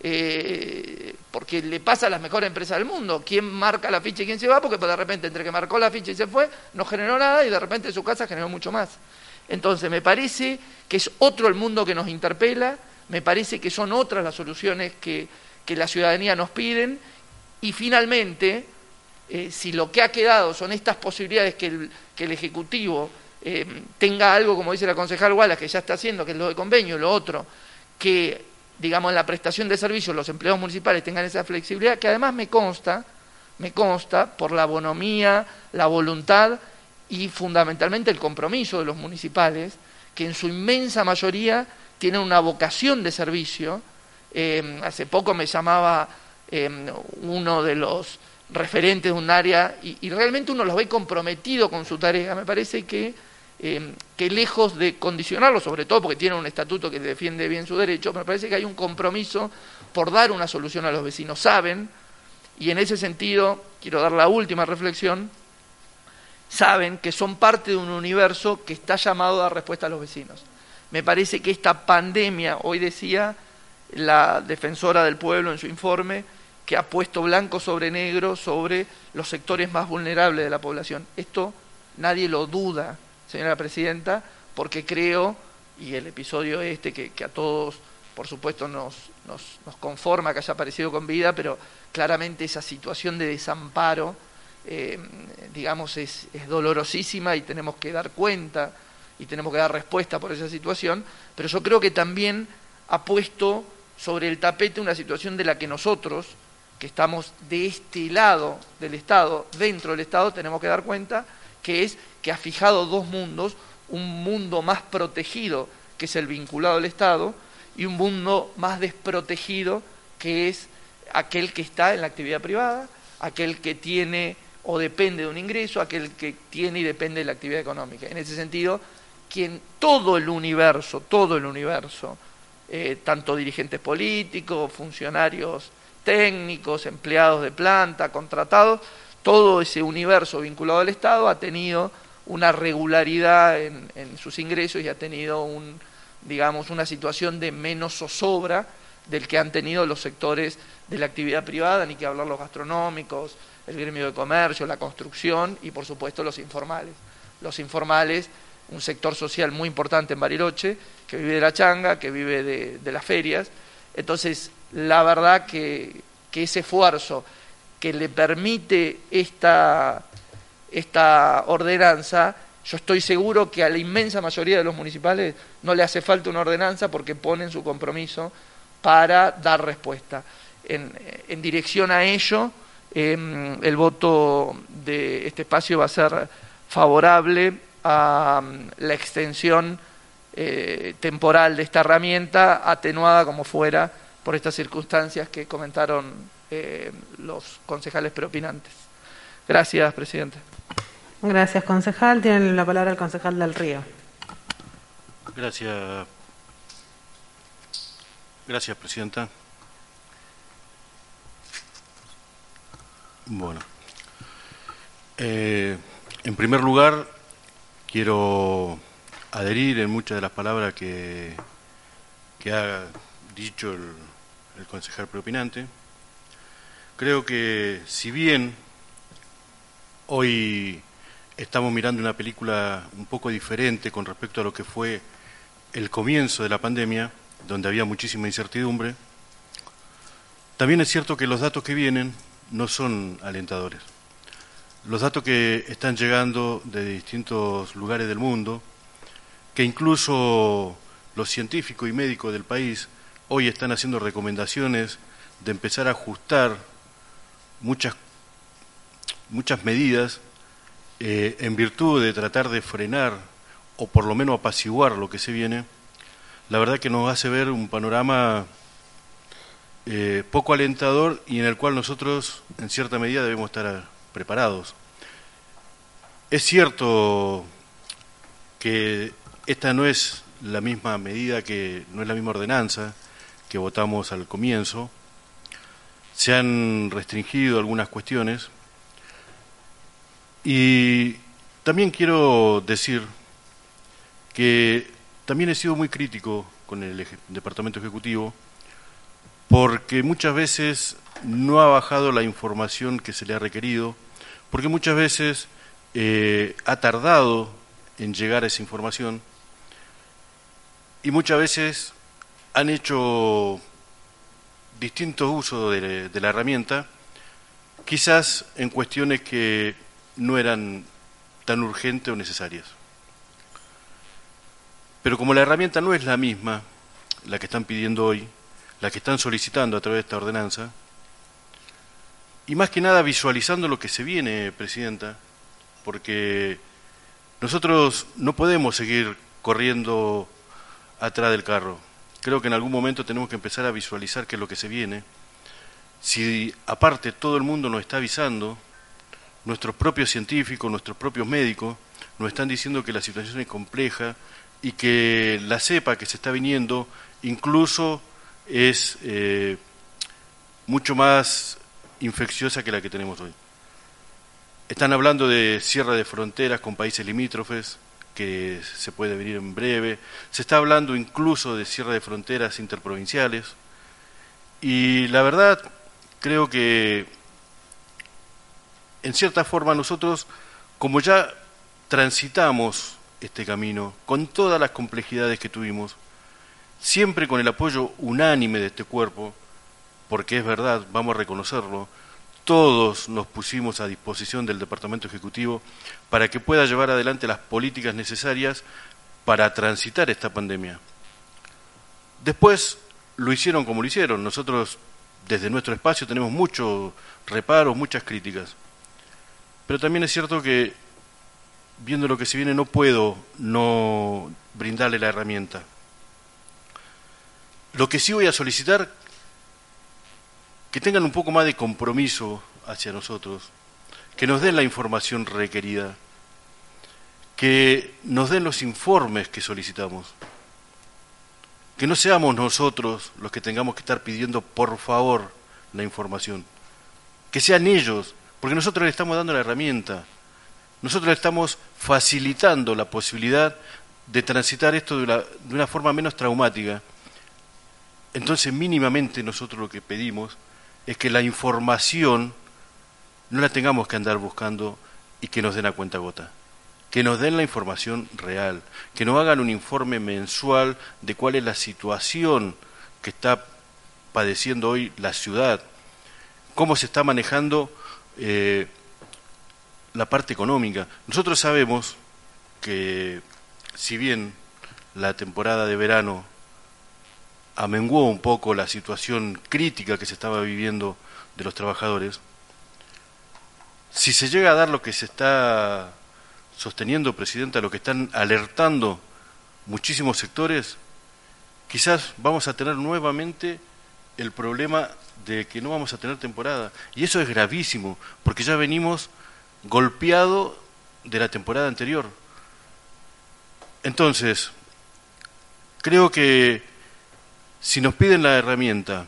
Eh, porque le pasa a las mejores empresas del mundo, quién marca la ficha y quién se va, porque de repente entre que marcó la ficha y se fue, no generó nada y de repente en su casa generó mucho más. Entonces me parece que es otro el mundo que nos interpela, me parece que son otras las soluciones que, que la ciudadanía nos piden, y finalmente, eh, si lo que ha quedado son estas posibilidades que el, que el Ejecutivo eh, tenga algo, como dice la concejal Wallace, que ya está haciendo, que es lo de convenio, y lo otro, que digamos, en la prestación de servicios los empleados municipales tengan esa flexibilidad, que además me consta, me consta por la bonomía, la voluntad y fundamentalmente el compromiso de los municipales, que en su inmensa mayoría tienen una vocación de servicio. Eh, hace poco me llamaba eh, uno de los referentes de un área y, y realmente uno los ve comprometido con su tarea. Me parece que Eh, que lejos de condicionarlo, sobre todo porque tiene un estatuto que defiende bien su derecho, me parece que hay un compromiso por dar una solución a los vecinos. Saben, y en ese sentido quiero dar la última reflexión, saben que son parte de un universo que está llamado a dar respuesta a los vecinos. Me parece que esta pandemia, hoy decía la defensora del pueblo en su informe, que ha puesto blanco sobre negro sobre los sectores más vulnerables de la población. Esto nadie lo duda, señora Presidenta, porque creo, y el episodio este que, que a todos, por supuesto, nos, nos, nos conforma que haya aparecido con vida, pero claramente esa situación de desamparo, eh, digamos, es, es dolorosísima y tenemos que dar cuenta y tenemos que dar respuesta por esa situación, pero yo creo que también ha puesto sobre el tapete una situación de la que nosotros, que estamos de este lado del Estado, dentro del Estado, tenemos que dar cuenta, que es que ha fijado dos mundos, un mundo más protegido, que es el vinculado al Estado, y un mundo más desprotegido, que es aquel que está en la actividad privada, aquel que tiene o depende de un ingreso, aquel que tiene y depende de la actividad económica. En ese sentido, quien todo el universo, todo el universo, eh, tanto dirigentes políticos, funcionarios técnicos, empleados de planta, contratados, todo ese universo vinculado al Estado ha tenido una regularidad en, en sus ingresos y ha tenido un, digamos, una situación de menos zozobra del que han tenido los sectores de la actividad privada, ni que hablar los gastronómicos, el gremio de comercio, la construcción y por supuesto los informales. Los informales, un sector social muy importante en Bariloche, que vive de la changa, que vive de, de las ferias. Entonces, la verdad que, que ese esfuerzo que le permite esta, esta ordenanza, yo estoy seguro que a la inmensa mayoría de los municipales no le hace falta una ordenanza porque ponen su compromiso para dar respuesta. En, en dirección a ello, eh, el voto de este espacio va a ser favorable a um, la extensión eh, temporal de esta herramienta, atenuada como fuera por estas circunstancias que comentaron eh, los concejales preopinantes. Gracias, presidente. Gracias, concejal. Tiene la palabra el concejal del Río. Gracias. Gracias, presidenta. Bueno, eh, en primer lugar, quiero adherir en muchas de las palabras que, que ha dicho el, el concejal preopinante. Creo que si bien hoy estamos mirando una película un poco diferente con respecto a lo que fue el comienzo de la pandemia, donde había muchísima incertidumbre, también es cierto que los datos que vienen no son alentadores. Los datos que están llegando de distintos lugares del mundo, que incluso los científicos y médicos del país hoy están haciendo recomendaciones de empezar a ajustar muchas, muchas medidas eh, en virtud de tratar de frenar o por lo menos apaciguar lo que se viene, la verdad que nos hace ver un panorama eh, poco alentador y en el cual nosotros en cierta medida debemos estar preparados. Es cierto que esta no es la misma medida, que no es la misma ordenanza que votamos al comienzo. Se han restringido algunas cuestiones y también quiero decir que también he sido muy crítico con el Departamento Ejecutivo porque muchas veces no ha bajado la información que se le ha requerido, porque muchas veces eh, ha tardado en llegar a esa información y muchas veces han hecho distintos usos de, de la herramienta, quizás en cuestiones que no eran tan urgentes o necesarias. Pero como la herramienta no es la misma, la que están pidiendo hoy, la que están solicitando a través de esta ordenanza, y más que nada visualizando lo que se viene, presidenta, porque nosotros no podemos seguir corriendo atrás del carro. Creo que en algún momento tenemos que empezar a visualizar qué es lo que se viene. Si aparte todo el mundo nos está avisando, nuestros propios científicos, nuestros propios médicos, nos están diciendo que la situación es compleja y que la cepa que se está viniendo incluso es eh, mucho más infecciosa que la que tenemos hoy. Están hablando de cierre de fronteras con países limítrofes, que se puede venir en breve. Se está hablando incluso de cierre de fronteras interprovinciales. Y la verdad, creo que en cierta forma nosotros, como ya transitamos este camino, con todas las complejidades que tuvimos, siempre con el apoyo unánime de este cuerpo, porque es verdad, vamos a reconocerlo, todos nos pusimos a disposición del Departamento Ejecutivo para que pueda llevar adelante las políticas necesarias para transitar esta pandemia. Después lo hicieron como lo hicieron. Nosotros, desde nuestro espacio, tenemos muchos reparos, muchas críticas. Pero también es cierto que, viendo lo que se viene, no puedo no brindarle la herramienta. Lo que sí voy a solicitar, que tengan un poco más de compromiso hacia nosotros, que nos den la información requerida, que nos den los informes que solicitamos, que no seamos nosotros los que tengamos que estar pidiendo por favor la información, que sean ellos, porque nosotros le estamos dando la herramienta, nosotros le estamos facilitando la posibilidad de transitar esto de una, de una forma menos traumática. Entonces mínimamente nosotros lo que pedimos es que la información no la tengamos que andar buscando y que nos den a cuentagota, que nos den la información real, que nos hagan un informe mensual de cuál es la situación que está padeciendo hoy la ciudad, cómo se está manejando eh, la parte económica. Nosotros sabemos que si bien la temporada de verano amenguó un poco la situación crítica que se estaba viviendo de los trabajadores, si se llega a dar lo que se está sosteniendo, Presidenta, lo que están alertando muchísimos sectores, quizás vamos a tener nuevamente el problema de que no vamos a tener temporada. Y eso es gravísimo, porque ya venimos golpeados de la temporada anterior. Entonces, creo que si nos piden la herramienta,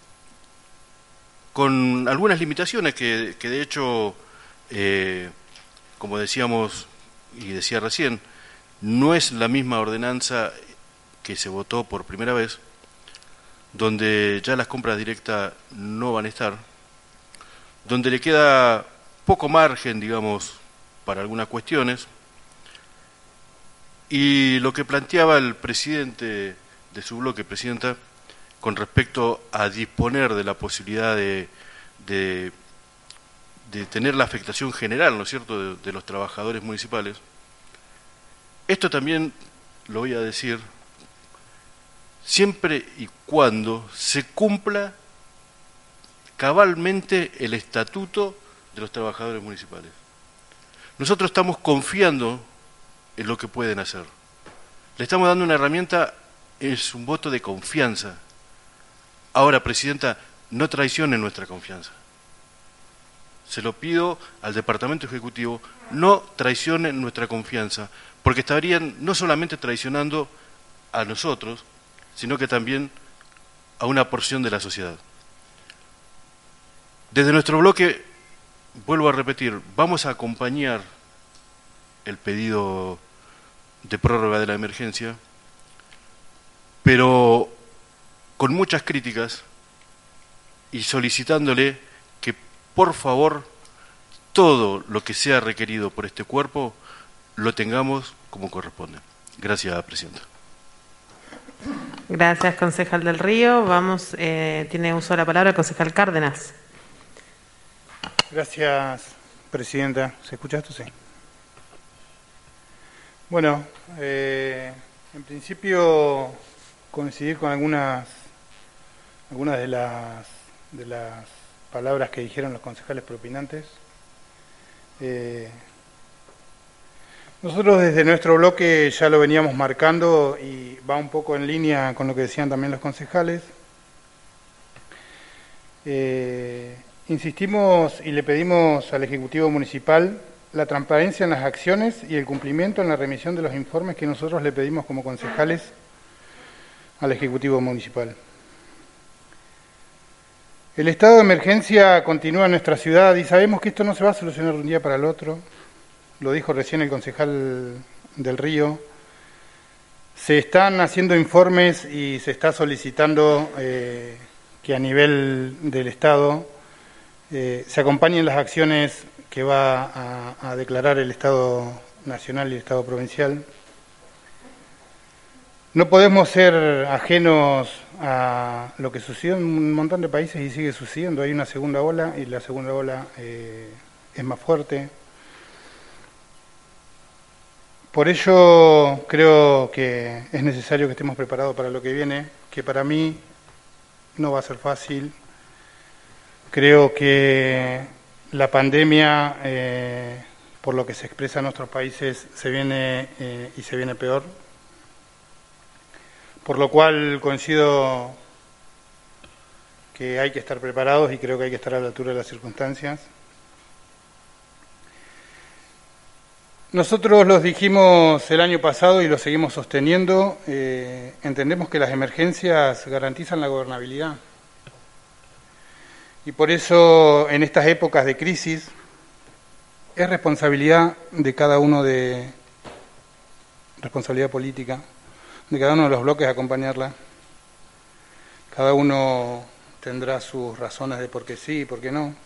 con algunas limitaciones que, que de hecho, eh, como decíamos y decía recién, no es la misma ordenanza que se votó por primera vez, donde ya las compras directas no van a estar, donde le queda poco margen, digamos, para algunas cuestiones, y lo que planteaba el presidente de su bloque, Presidenta, con respecto a disponer de la posibilidad de, de, de tener la afectación general, ¿no es cierto?, de, de los trabajadores municipales. Esto también lo voy a decir siempre y cuando se cumpla cabalmente el estatuto de los trabajadores municipales. Nosotros estamos confiando en lo que pueden hacer. Le estamos dando una herramienta, es un voto de confianza. Ahora, Presidenta, no traicionen nuestra confianza. Se lo pido al Departamento Ejecutivo, no traicionen nuestra confianza, porque estarían no solamente traicionando a nosotros, sino que también a una porción de la sociedad. Desde nuestro bloque, vuelvo a repetir, vamos a acompañar el pedido de prórroga de la emergencia, pero con muchas críticas y solicitándole que por favor todo lo que sea requerido por este cuerpo lo tengamos como corresponde. Gracias, Presidenta. Gracias, concejal del Río. Vamos, eh, tiene uso de la palabra el concejal Cárdenas. Gracias, Presidenta. ¿Se escucha esto? Sí. Bueno, eh, en principio coincidir con algunas algunas de las de las palabras que dijeron los concejales propinantes. Eh, nosotros desde nuestro bloque ya lo veníamos marcando y va un poco en línea con lo que decían también los concejales. Eh, insistimos y le pedimos al Ejecutivo Municipal la transparencia en las acciones y el cumplimiento en la remisión de los informes que nosotros le pedimos como concejales al Ejecutivo Municipal. El estado de emergencia continúa en nuestra ciudad y sabemos que esto no se va a solucionar de un día para el otro. Lo dijo recién el concejal del Río. Se están haciendo informes y se está solicitando eh, que a nivel del Estado eh, se acompañen las acciones que va a, a declarar el Estado Nacional y el Estado Provincial. No podemos ser ajenos a lo que sucedió en un montón de países y sigue sucediendo. Hay una segunda ola y la segunda ola eh, es más fuerte. Por ello creo que es necesario que estemos preparados para lo que viene, que para mí no va a ser fácil. Creo que la pandemia, eh, por lo que se expresa en nuestros países, se viene eh, y se viene peor. Por lo cual coincido que hay que estar preparados y creo que hay que estar a la altura de las circunstancias. Nosotros los dijimos el año pasado y lo seguimos sosteniendo, eh, entendemos que las emergencias garantizan la gobernabilidad. Y por eso, en estas épocas de crisis, es responsabilidad de cada uno de, responsabilidad política, de cada uno de los bloques acompañarla. Cada uno tendrá sus razones de por qué sí y por qué no.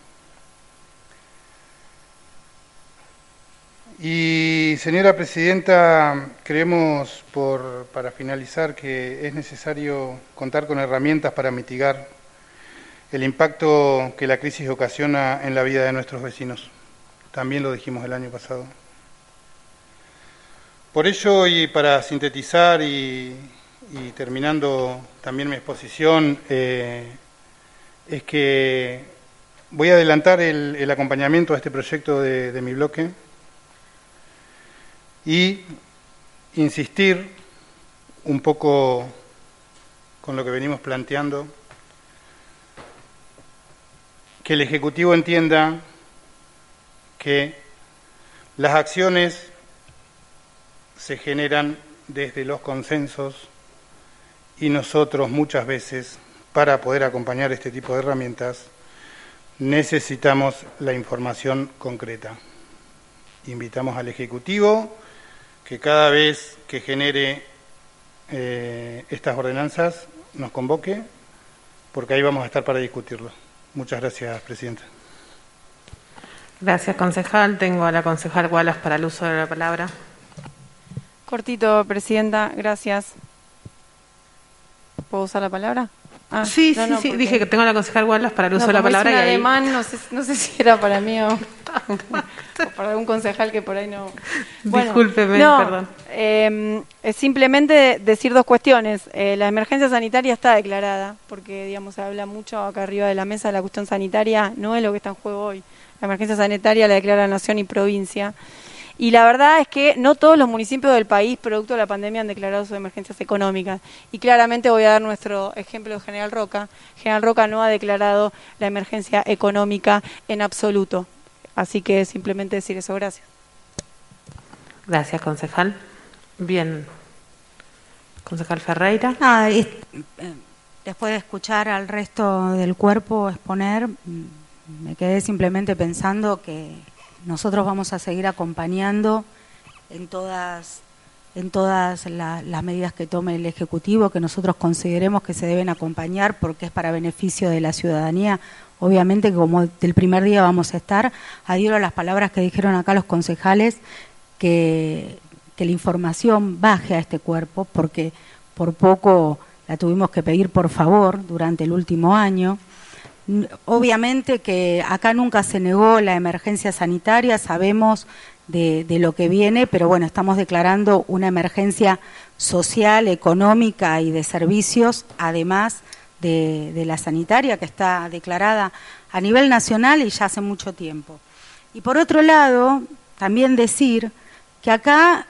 Y, señora Presidenta, creemos, por, para finalizar, que es necesario contar con herramientas para mitigar el impacto que la crisis ocasiona en la vida de nuestros vecinos. También lo dijimos el año pasado. Por ello, y para sintetizar y, y terminando también mi exposición, eh, es que voy a adelantar el, el acompañamiento a este proyecto de, de mi bloque y insistir un poco con lo que venimos planteando, que el Ejecutivo entienda que las acciones se generan desde los consensos y nosotros muchas veces, para poder acompañar este tipo de herramientas, necesitamos la información concreta. Invitamos al Ejecutivo que cada vez que genere eh, estas ordenanzas nos convoque, porque ahí vamos a estar para discutirlo. Muchas gracias, Presidenta. Gracias, concejal. Tengo a la concejal Wallace para el uso de la palabra. Cortito, Presidenta, gracias. ¿Puedo usar la palabra? Ah, sí, no, sí, no, sí. porque... Dije que tengo a la concejal Wallace para el uso no, de la palabra. Es un y ademán, ahí... no sé, no sé si era para mí o, o para algún concejal que por ahí no... Bueno, Discúlpeme, no, perdón. Eh, es simplemente decir dos cuestiones. Eh, la emergencia sanitaria está declarada, porque digamos se habla mucho acá arriba de la mesa de la cuestión sanitaria, no es lo que está en juego hoy. La emergencia sanitaria la declara Nación y provincia. Y la verdad es que no todos los municipios del país, producto de la pandemia, han declarado sus emergencias económicas. Y claramente voy a dar nuestro ejemplo de General Roca. General Roca no ha declarado la emergencia económica en absoluto. Así que simplemente decir eso. Gracias. Gracias, concejal. Bien. Concejal Ferreira. Ah, es, eh, después de escuchar al resto del cuerpo exponer, me quedé simplemente pensando que nosotros vamos a seguir acompañando en todas, en todas la, las medidas que tome el Ejecutivo, que nosotros consideremos que se deben acompañar porque es para beneficio de la ciudadanía. Obviamente, como del primer día vamos a estar, adhiero a las palabras que dijeron acá los concejales, que, que la información baje a este cuerpo, porque por poco la tuvimos que pedir por favor durante el último año. Obviamente que acá nunca se negó la emergencia sanitaria, sabemos de, de lo que viene, pero bueno, estamos declarando una emergencia social, económica y de servicios, además de, de la sanitaria que está declarada a nivel nacional y ya hace mucho tiempo. Y por otro lado, también decir que acá,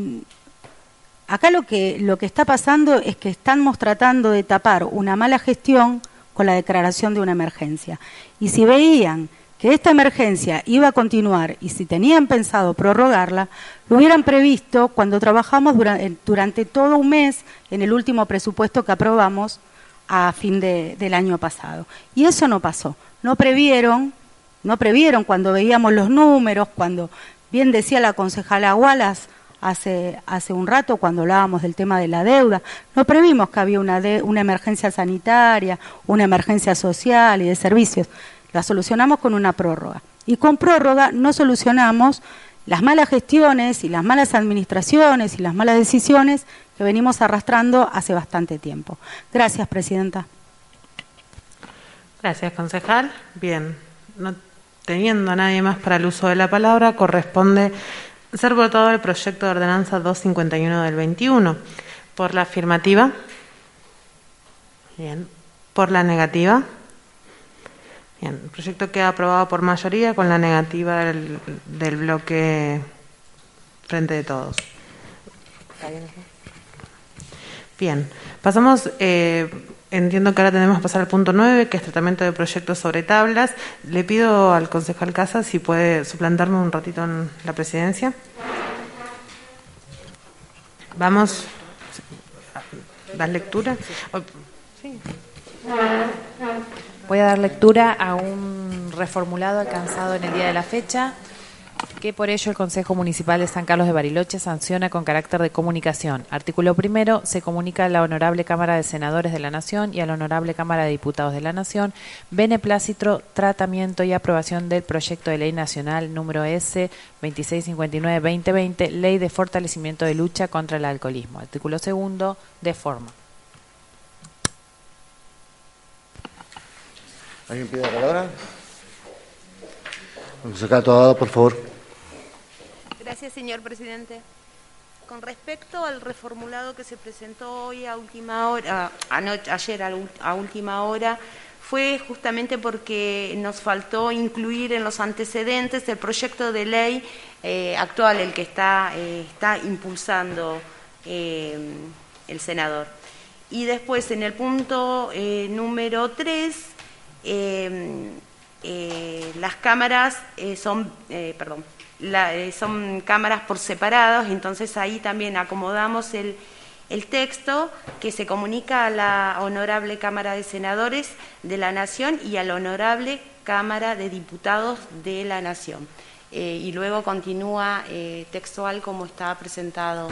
acá lo que, lo que está pasando es que estamos tratando de tapar una mala gestión con la declaración de una emergencia. Y si veían que esta emergencia iba a continuar y si tenían pensado prorrogarla, lo hubieran previsto cuando trabajamos durante, durante todo un mes en el último presupuesto que aprobamos a fin de, del año pasado. Y eso no pasó. No previeron, no previeron cuando veíamos los números, cuando bien decía la concejala Wallace, Hace, hace un rato cuando hablábamos del tema de la deuda, no previmos que había una, de, una emergencia sanitaria, una emergencia social y de servicios. La solucionamos con una prórroga. Y con prórroga no solucionamos las malas gestiones y las malas administraciones y las malas decisiones que venimos arrastrando hace bastante tiempo. Gracias, Presidenta. Gracias, concejal. Bien, no teniendo a nadie más para el uso de la palabra, corresponde ser votado el proyecto de ordenanza doscientos cincuenta y uno del veintiuno. ¿Por la afirmativa? Bien. ¿Por la negativa? Bien. El proyecto queda aprobado por mayoría con la negativa del, del bloque Frente de Todos. Bien. Pasamos eh, entiendo que ahora tenemos que pasar al punto nueve, que es tratamiento de proyectos sobre tablas. Le pido al concejal Casas si puede suplantarme un ratito en la presidencia. Vamos. ¿Das lectura? Sí. Voy a dar lectura a un reformulado alcanzado en el día de la fecha, que por ello el Consejo Municipal de San Carlos de Bariloche sanciona con carácter de comunicación. Artículo primero, se comunica a la Honorable Cámara de Senadores de la Nación y a la Honorable Cámara de Diputados de la Nación beneplácito, tratamiento y aprobación del proyecto de ley nacional número S veintiséis cincuenta y nueve barra veinte veinte, Ley de Fortalecimiento de Lucha contra el Alcoholismo. Artículo segundo, de forma. ¿Alguien pide la palabra? Concejal Todado, por favor. Gracias, señor presidente. Con respecto al reformulado que se presentó hoy a última hora, anoche, ayer a última hora, fue justamente porque nos faltó incluir en los antecedentes el proyecto de ley eh, actual, el que está, eh, está impulsando eh, el senador. Y después, en el punto eh, número tres, eh, eh, las cámaras eh, son, eh, perdón, La, eh, son cámaras por separados, entonces ahí también acomodamos el, el texto que se comunica a la Honorable Cámara de Senadores de la Nación y a la Honorable Cámara de Diputados de la Nación. Eh, y luego continúa eh, textual como está presentado.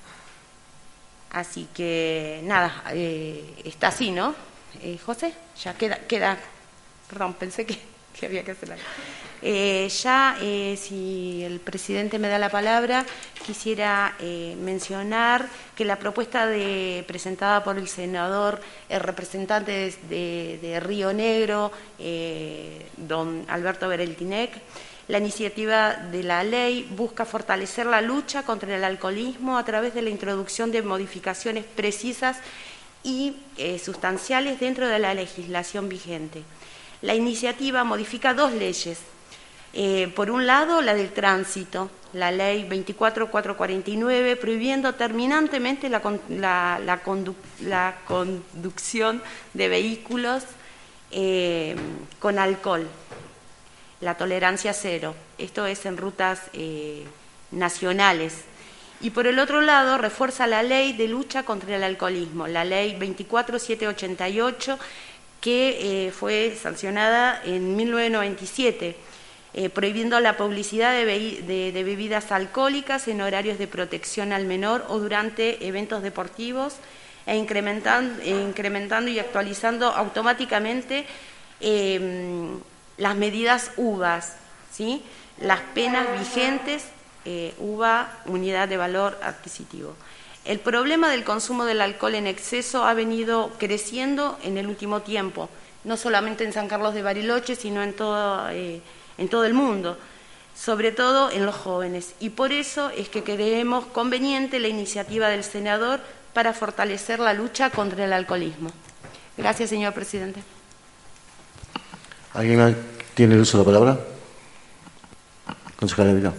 Así que, nada, eh, está así, ¿no? Eh, José, ya queda, queda, perdón, pensé que, que había que hacer algo. Eh, ya, eh, si el presidente me da la palabra, quisiera eh, mencionar que la propuesta de, presentada por el senador, el representante de, de, de Río Negro, eh, don Alberto Bereltinec, la iniciativa de la ley busca fortalecer la lucha contra el alcoholismo a través de la introducción de modificaciones precisas y eh, sustanciales dentro de la legislación vigente. La iniciativa modifica dos leyes. Eh, por un lado, la del tránsito, la ley veinticuatro mil cuatrocientos cuarenta y nueve, prohibiendo terminantemente la, la, la, condu, la conducción de vehículos eh, con alcohol, la tolerancia cero. Esto es en rutas eh, nacionales. Y por el otro lado, refuerza la ley de lucha contra el alcoholismo, la ley veinticuatro mil setecientos ochenta y ocho, que eh, fue sancionada en mil novecientos noventa y siete. Eh, prohibiendo la publicidad de, de, de bebidas alcohólicas en horarios de protección al menor o durante eventos deportivos e incrementando, e incrementando y actualizando automáticamente eh, las medidas U V As, ¿sí? Las penas vigentes, eh, U V A, unidad de valor adquisitivo. El problema del consumo del alcohol en exceso ha venido creciendo en el último tiempo, no solamente en San Carlos de Bariloche, sino en todo... Eh, en todo el mundo, sobre todo en los jóvenes. Y por eso es que creemos conveniente la iniciativa del senador para fortalecer la lucha contra el alcoholismo. Gracias, señor presidente. ¿Alguien más tiene el uso de la palabra? Concejal Evita.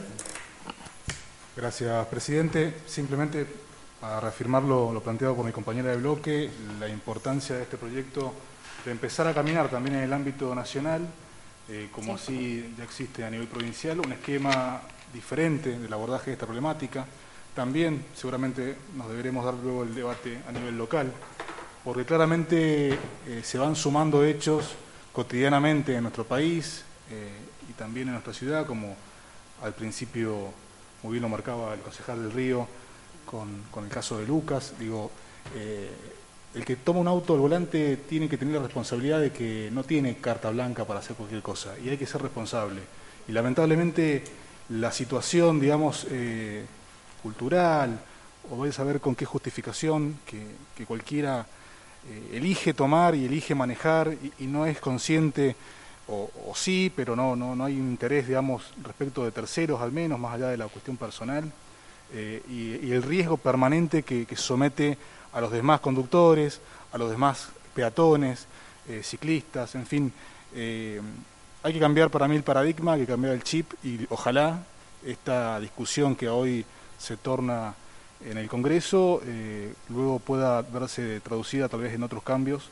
Gracias, presidente. Simplemente para reafirmar lo, lo planteado por mi compañera de bloque, la importancia de este proyecto de empezar a caminar también en el ámbito nacional. Eh, como sí. Así ya existe a nivel provincial un esquema diferente del abordaje de esta problemática. También seguramente nos deberemos dar luego el debate a nivel local, porque claramente eh, se van sumando hechos cotidianamente en nuestro país eh, y también en nuestra ciudad, como al principio muy bien lo marcaba el concejal del Río con, con el caso de Lucas. Digo, eh, el que toma un auto al volante tiene que tener la responsabilidad de que no tiene carta blanca para hacer cualquier cosa y hay que ser responsable. Y lamentablemente la situación, digamos, eh, cultural, o vais a saber con qué justificación que, que cualquiera eh, elige tomar y elige manejar y, y no es consciente, o, o sí, pero no, no, no hay un interés, digamos, respecto de terceros al menos, más allá de la cuestión personal, eh, y, y el riesgo permanente que, que somete a los demás conductores, a los demás peatones, eh, ciclistas, en fin. Eh, hay que cambiar para mí el paradigma, hay que cambiar el chip y ojalá esta discusión que hoy se torna en el Congreso eh, luego pueda verse traducida tal vez en otros cambios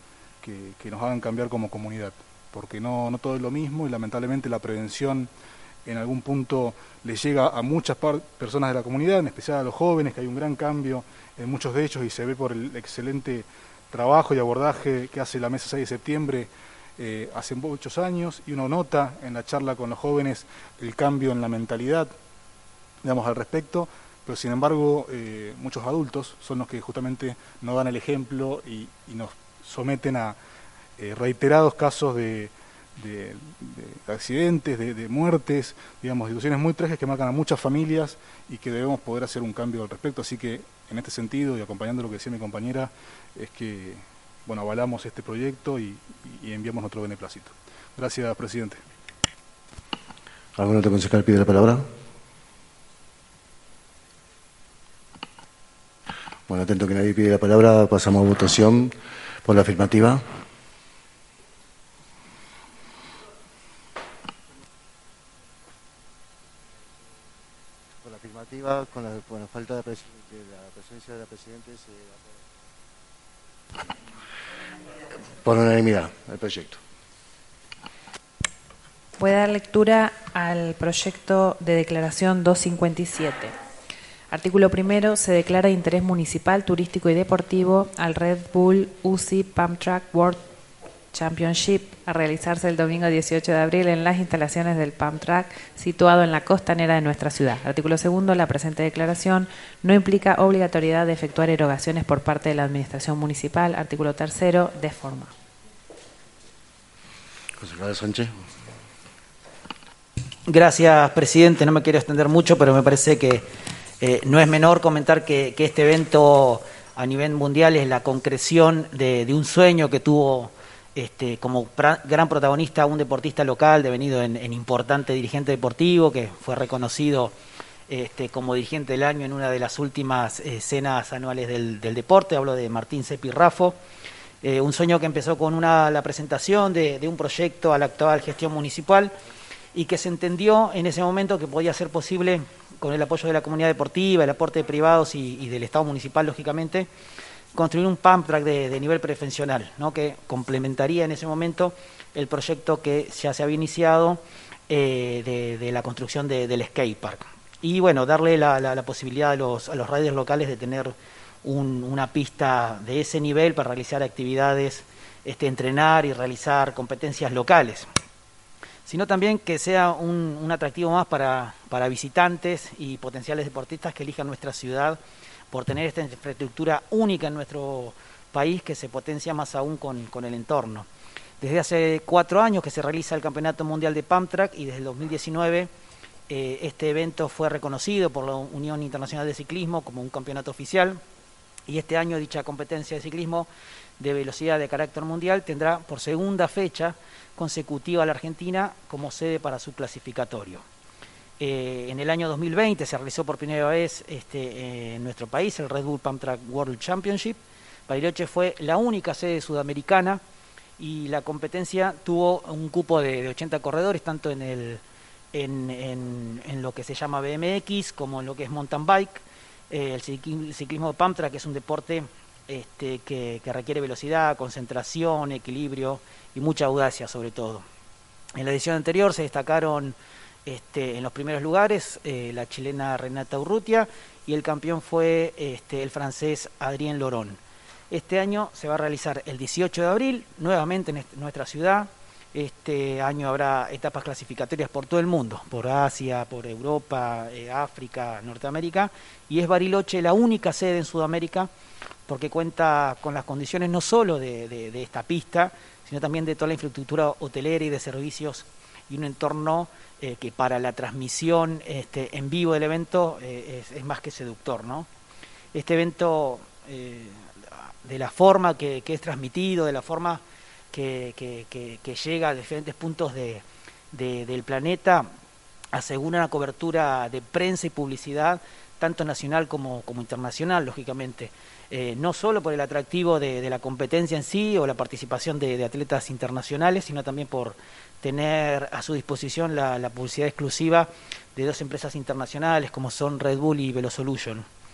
que, que nos hagan cambiar como comunidad, porque no, no todo es lo mismo y lamentablemente la prevención en algún punto le llega a muchas personas de la comunidad, en especial a los jóvenes, que hay un gran cambio en muchos de ellos y se ve por el excelente trabajo y abordaje que hace la Mesa seis de septiembre eh, hace muchos años, y uno nota en la charla con los jóvenes el cambio en la mentalidad, digamos, al respecto, pero sin embargo eh, muchos adultos son los que justamente nos dan el ejemplo y, y nos someten a eh, reiterados casos de, de, de accidentes, de, de muertes, digamos, situaciones muy trágicas que marcan a muchas familias y que debemos poder hacer un cambio al respecto. Así que en este sentido, y acompañando lo que decía mi compañera, es que bueno, avalamos este proyecto y, y enviamos nuestro beneplácito. Gracias, presidente. ¿Algún otro concejal pide la palabra? Bueno, atento que nadie pide la palabra, pasamos a votación por la afirmativa. Por la afirmativa, con la, con la falta de, pres de la presencia de la Presidenta, se por unanimidad el proyecto. Voy a dar lectura al proyecto de declaración doscientos cincuenta y siete. Artículo primero. Se declara de interés municipal, turístico y deportivo al Red Bull U C I Pump Track World Championship a realizarse el domingo dieciocho de abril en las instalaciones del Pump Track situado en la costanera de nuestra ciudad. Artículo segundo. La presente declaración no implica obligatoriedad de efectuar erogaciones por parte de la Administración Municipal. Artículo tercero. De forma. Concejal Sánchez. Gracias, presidente. No me quiero extender mucho, pero me parece que eh, no es menor comentar que, que este evento a nivel mundial es la concreción de, de un sueño que tuvo este, como pra, gran protagonista un deportista local devenido en, en importante dirigente deportivo, que fue reconocido este, como dirigente del año en una de las últimas eh, cenas anuales del, del deporte. Hablo de Martín Sepi Raffo. Eh, un sueño que empezó con una, la presentación de, de un proyecto a la actual gestión municipal y que se entendió en ese momento que podía ser posible, con el apoyo de la comunidad deportiva, el aporte de privados y, y del Estado municipal, lógicamente, construir un pump track de, de nivel profesional, ¿no?, que complementaría en ese momento el proyecto que ya se había iniciado eh, de, de la construcción de, del skate park. Y bueno, darle la, la, la posibilidad a los, a los riders locales de tener un, una pista de ese nivel para realizar actividades, este, entrenar y realizar competencias locales, sino también que sea un, un atractivo más para, para visitantes y potenciales deportistas que elijan nuestra ciudad por tener esta infraestructura única en nuestro país, que se potencia más aún con, con el entorno. Desde hace cuatro años que se realiza el Campeonato Mundial de Pump Track y desde el dos mil diecinueve eh, este evento fue reconocido por la Unión Internacional de Ciclismo como un campeonato oficial, y este año dicha competencia de ciclismo de velocidad de carácter mundial tendrá por segunda fecha consecutiva a la Argentina como sede para su clasificatorio. Eh, en el año dos mil veinte se realizó por primera vez este, eh, en nuestro país el Red Bull Pump Track World Championship. Bariloche fue la única sede sudamericana y la competencia tuvo un cupo de, de ochenta corredores, tanto en, el, en, en, en lo que se llama B M X como en lo que es mountain bike. Eh, el ciclismo de Pump Track es un deporte este, que, que requiere velocidad, concentración, equilibrio y mucha audacia sobre todo. En la edición anterior se destacaron este, en los primeros lugares eh, la chilena Renata Urrutia y el campeón fue este, el francés Adrien Lorón. Este año se va a realizar el dieciocho de abril, nuevamente en nuestra ciudad. Este año habrá etapas clasificatorias por todo el mundo, por Asia, por Europa, eh, África, Norteamérica, y es Bariloche la única sede en Sudamérica porque cuenta con las condiciones no solo de, de, de esta pista, sino también de toda la infraestructura hotelera y de servicios y un entorno eh, que para la transmisión este, en vivo del evento eh, es, es más que seductor, ¿no? Este evento, eh, de la forma que, que es transmitido, de la forma que, que, que, que llega a diferentes puntos de, de, del planeta, asegura una cobertura de prensa y publicidad, tanto nacional como, como internacional, lógicamente. Eh, no solo por el atractivo de, de la competencia en sí o la participación de, de atletas internacionales, sino también por tener a su disposición la, la publicidad exclusiva de dos empresas internacionales como son Red Bull y VeloSolution.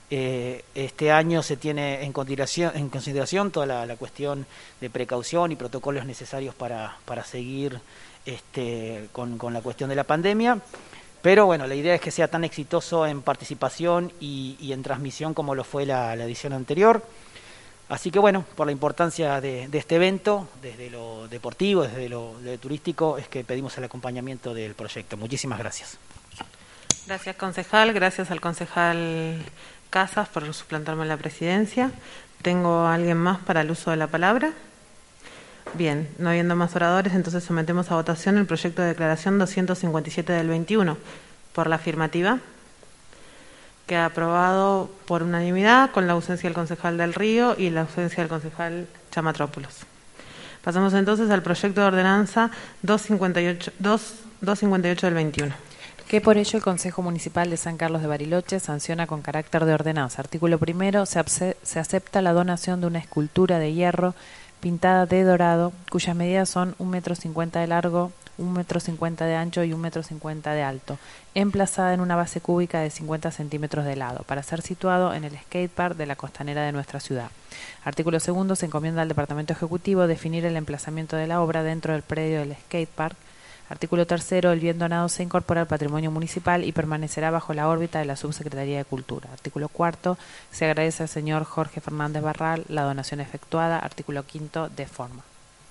Eh, este año se tiene en consideración, en consideración toda la, la cuestión de precaución y protocolos necesarios para, para seguir este, con, con la cuestión de la pandemia, pero bueno, la idea es que sea tan exitoso en participación y, y en transmisión como lo fue la, la edición anterior. Así que bueno, por la importancia de, de este evento, desde lo deportivo, desde lo, lo turístico, es que pedimos el acompañamiento del proyecto. Muchísimas gracias. Gracias, concejal. Gracias al concejal Casas por suplantarme en la presidencia. ¿Tengo a alguien más para el uso de la palabra? Bien, no habiendo más oradores, entonces sometemos a votación el proyecto de declaración doscientos cincuenta y siete del veintiuno. Por la afirmativa. Queda aprobado por unanimidad con la ausencia del concejal del Río y la ausencia del concejal Chamatrópulos. Pasamos entonces al proyecto de ordenanza doscientos cincuenta y ocho del veintiuno. Que por ello el Consejo Municipal de San Carlos de Bariloche sanciona con carácter de ordenanza. Artículo primero, se, se acepta la donación de una escultura de hierro pintada de dorado, cuyas medidas son un metro cincuenta de largo, un metro cincuenta de ancho y un metro cincuenta de alto, emplazada en una base cúbica de cincuenta centímetros de lado, para ser situado en el skatepark de la costanera de nuestra ciudad. Artículo segundo, se encomienda al Departamento Ejecutivo definir el emplazamiento de la obra dentro del predio del skatepark. Artículo tercero, el bien donado se incorpora al patrimonio municipal y permanecerá bajo la órbita de la Subsecretaría de Cultura. Artículo cuarto, se agradece al señor Jorge Fernández Barral la donación efectuada. Artículo quinto, de forma.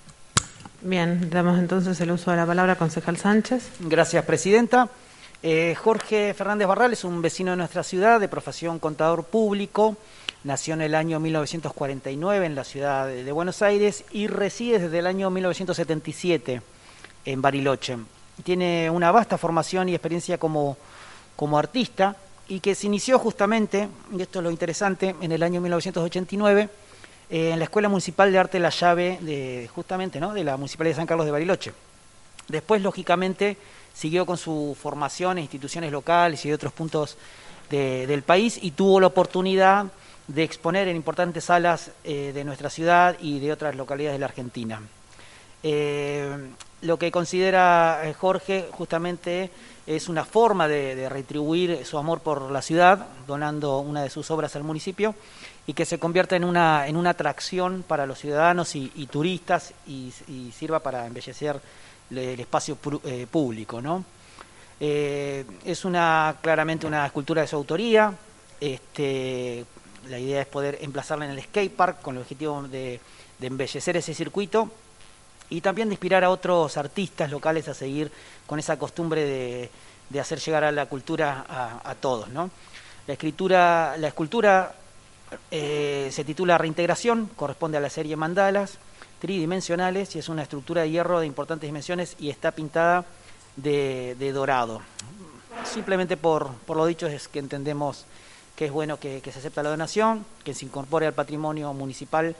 Bien, damos entonces el uso de la palabra a concejal Sánchez. Gracias, presidenta. Eh, Jorge Fernández Barral es un vecino de nuestra ciudad, de profesión contador público. Nació en el año mil novecientos cuarenta y nueve en la ciudad de, de Buenos Aires y reside desde el año mil novecientos setenta y siete en Bariloche. Tiene una vasta formación y experiencia como, como artista y que se inició justamente, y esto es lo interesante, en el año mil novecientos ochenta y nueve eh, en la Escuela Municipal de Arte La Llave, de, justamente, ¿no?, de la Municipalidad de San Carlos de Bariloche. Después, lógicamente, siguió con su formación en instituciones locales y de otros puntos de, del país y tuvo la oportunidad de exponer en importantes salas eh, de nuestra ciudad y de otras localidades de la Argentina. Eh, lo que considera eh, Jorge justamente es una forma de, de retribuir su amor por la ciudad, donando una de sus obras al municipio y que se convierta en una, en una atracción para los ciudadanos y, y turistas y, y sirva para embellecer el espacio eh, público, ¿no? Eh, es una claramente una escultura de su autoría. Este, la idea es poder emplazarla en el skatepark con el objetivo de, de embellecer ese circuito y también de inspirar a otros artistas locales a seguir con esa costumbre de, de hacer llegar a la cultura a, a todos, ¿no? La escritura, la escultura eh, se titula Reintegración, corresponde a la serie Mandalas tridimensionales y es una estructura de hierro de importantes dimensiones y está pintada de, de dorado. Simplemente por, por lo dicho es que entendemos que es bueno que, que se acepte la donación, que se incorpore al patrimonio municipal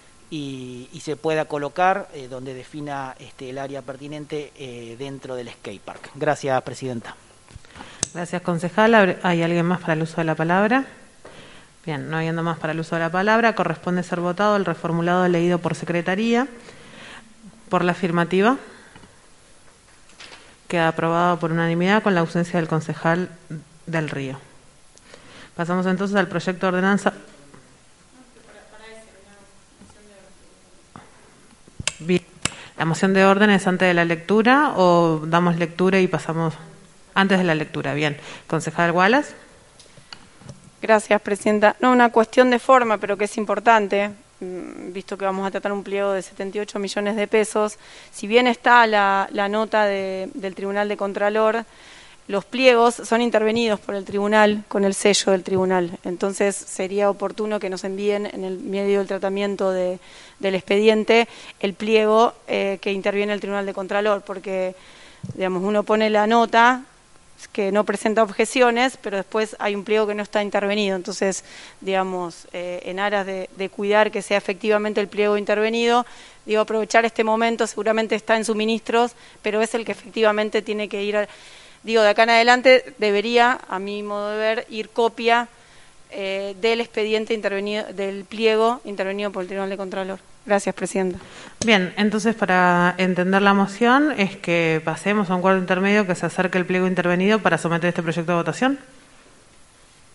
y, y se pueda colocar eh, donde defina este, el área pertinente eh, dentro del skatepark. Gracias, presidenta. Gracias, concejal. ¿Hay alguien más para el uso de la palabra? Bien, no habiendo más para el uso de la palabra, corresponde ser votado el reformulado leído por secretaría. Por la afirmativa. Queda aprobado por unanimidad con la ausencia del concejal del Río. Pasamos entonces al proyecto de ordenanza. Bien. ¿La moción de orden es antes de la lectura o damos lectura y pasamos antes de la lectura? Bien. Concejal Wallace. Gracias, presidenta. No, una cuestión de forma, pero que es importante, visto que vamos a tratar un pliego de setenta y ocho millones de pesos. Si bien está la, la nota de, del Tribunal de Contralor, los pliegos son intervenidos por el tribunal con el sello del tribunal. Entonces sería oportuno que nos envíen en el medio del tratamiento de, del expediente el pliego eh, que interviene el Tribunal de Contralor, porque digamos uno pone la nota que no presenta objeciones, pero después hay un pliego que no está intervenido. Entonces, digamos, eh, en aras de, de cuidar que sea efectivamente el pliego intervenido, digo, aprovechar este momento, seguramente está en suministros, pero es el que efectivamente tiene que ir, a, digo, de acá en adelante debería, a mi modo de ver, ir copia eh, del expediente intervenido, del pliego intervenido por el Tribunal de Contralor. Gracias, presidenta. Bien, entonces para entender la moción es que pasemos a un cuarto intermedio que se acerque el pliego intervenido para someter este proyecto a votación.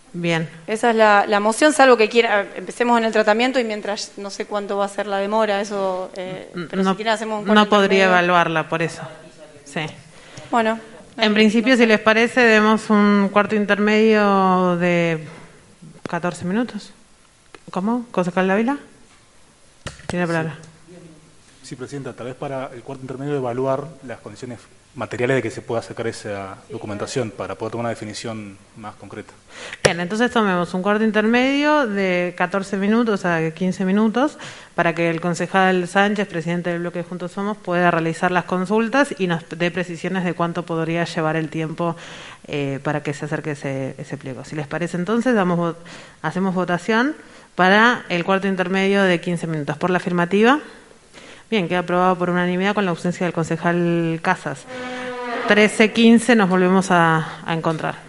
Bien. Esa es la, la moción, salvo que quiera, empecemos en el tratamiento y mientras no sé cuánto va a ser la demora, eso, eh, pero no, si quieren hacemos un no cuarto podría intermedio. evaluarla por eso. Sí. Bueno. En principio, si les parece, demos un cuarto intermedio de catorce minutos. ¿Cómo? ¿Concejal Dávila? Tiene la palabra. Sí, Presidenta, tal vez para el cuarto intermedio evaluar las condiciones materiales de que se pueda sacar esa documentación para poder tomar una definición más concreta. Bien, entonces tomemos un cuarto intermedio de catorce minutos a quince minutos para que el concejal Sánchez, presidente del bloque Juntos Somos, pueda realizar las consultas y nos dé precisiones de cuánto podría llevar el tiempo eh, para que se acerque ese, ese pliego. Si les parece, entonces damos hacemos votación para el cuarto intermedio de quince minutos. ¿Por la afirmativa? Bien, queda aprobado por unanimidad con la ausencia del concejal Casas. trece quince nos volvemos a, a encontrar.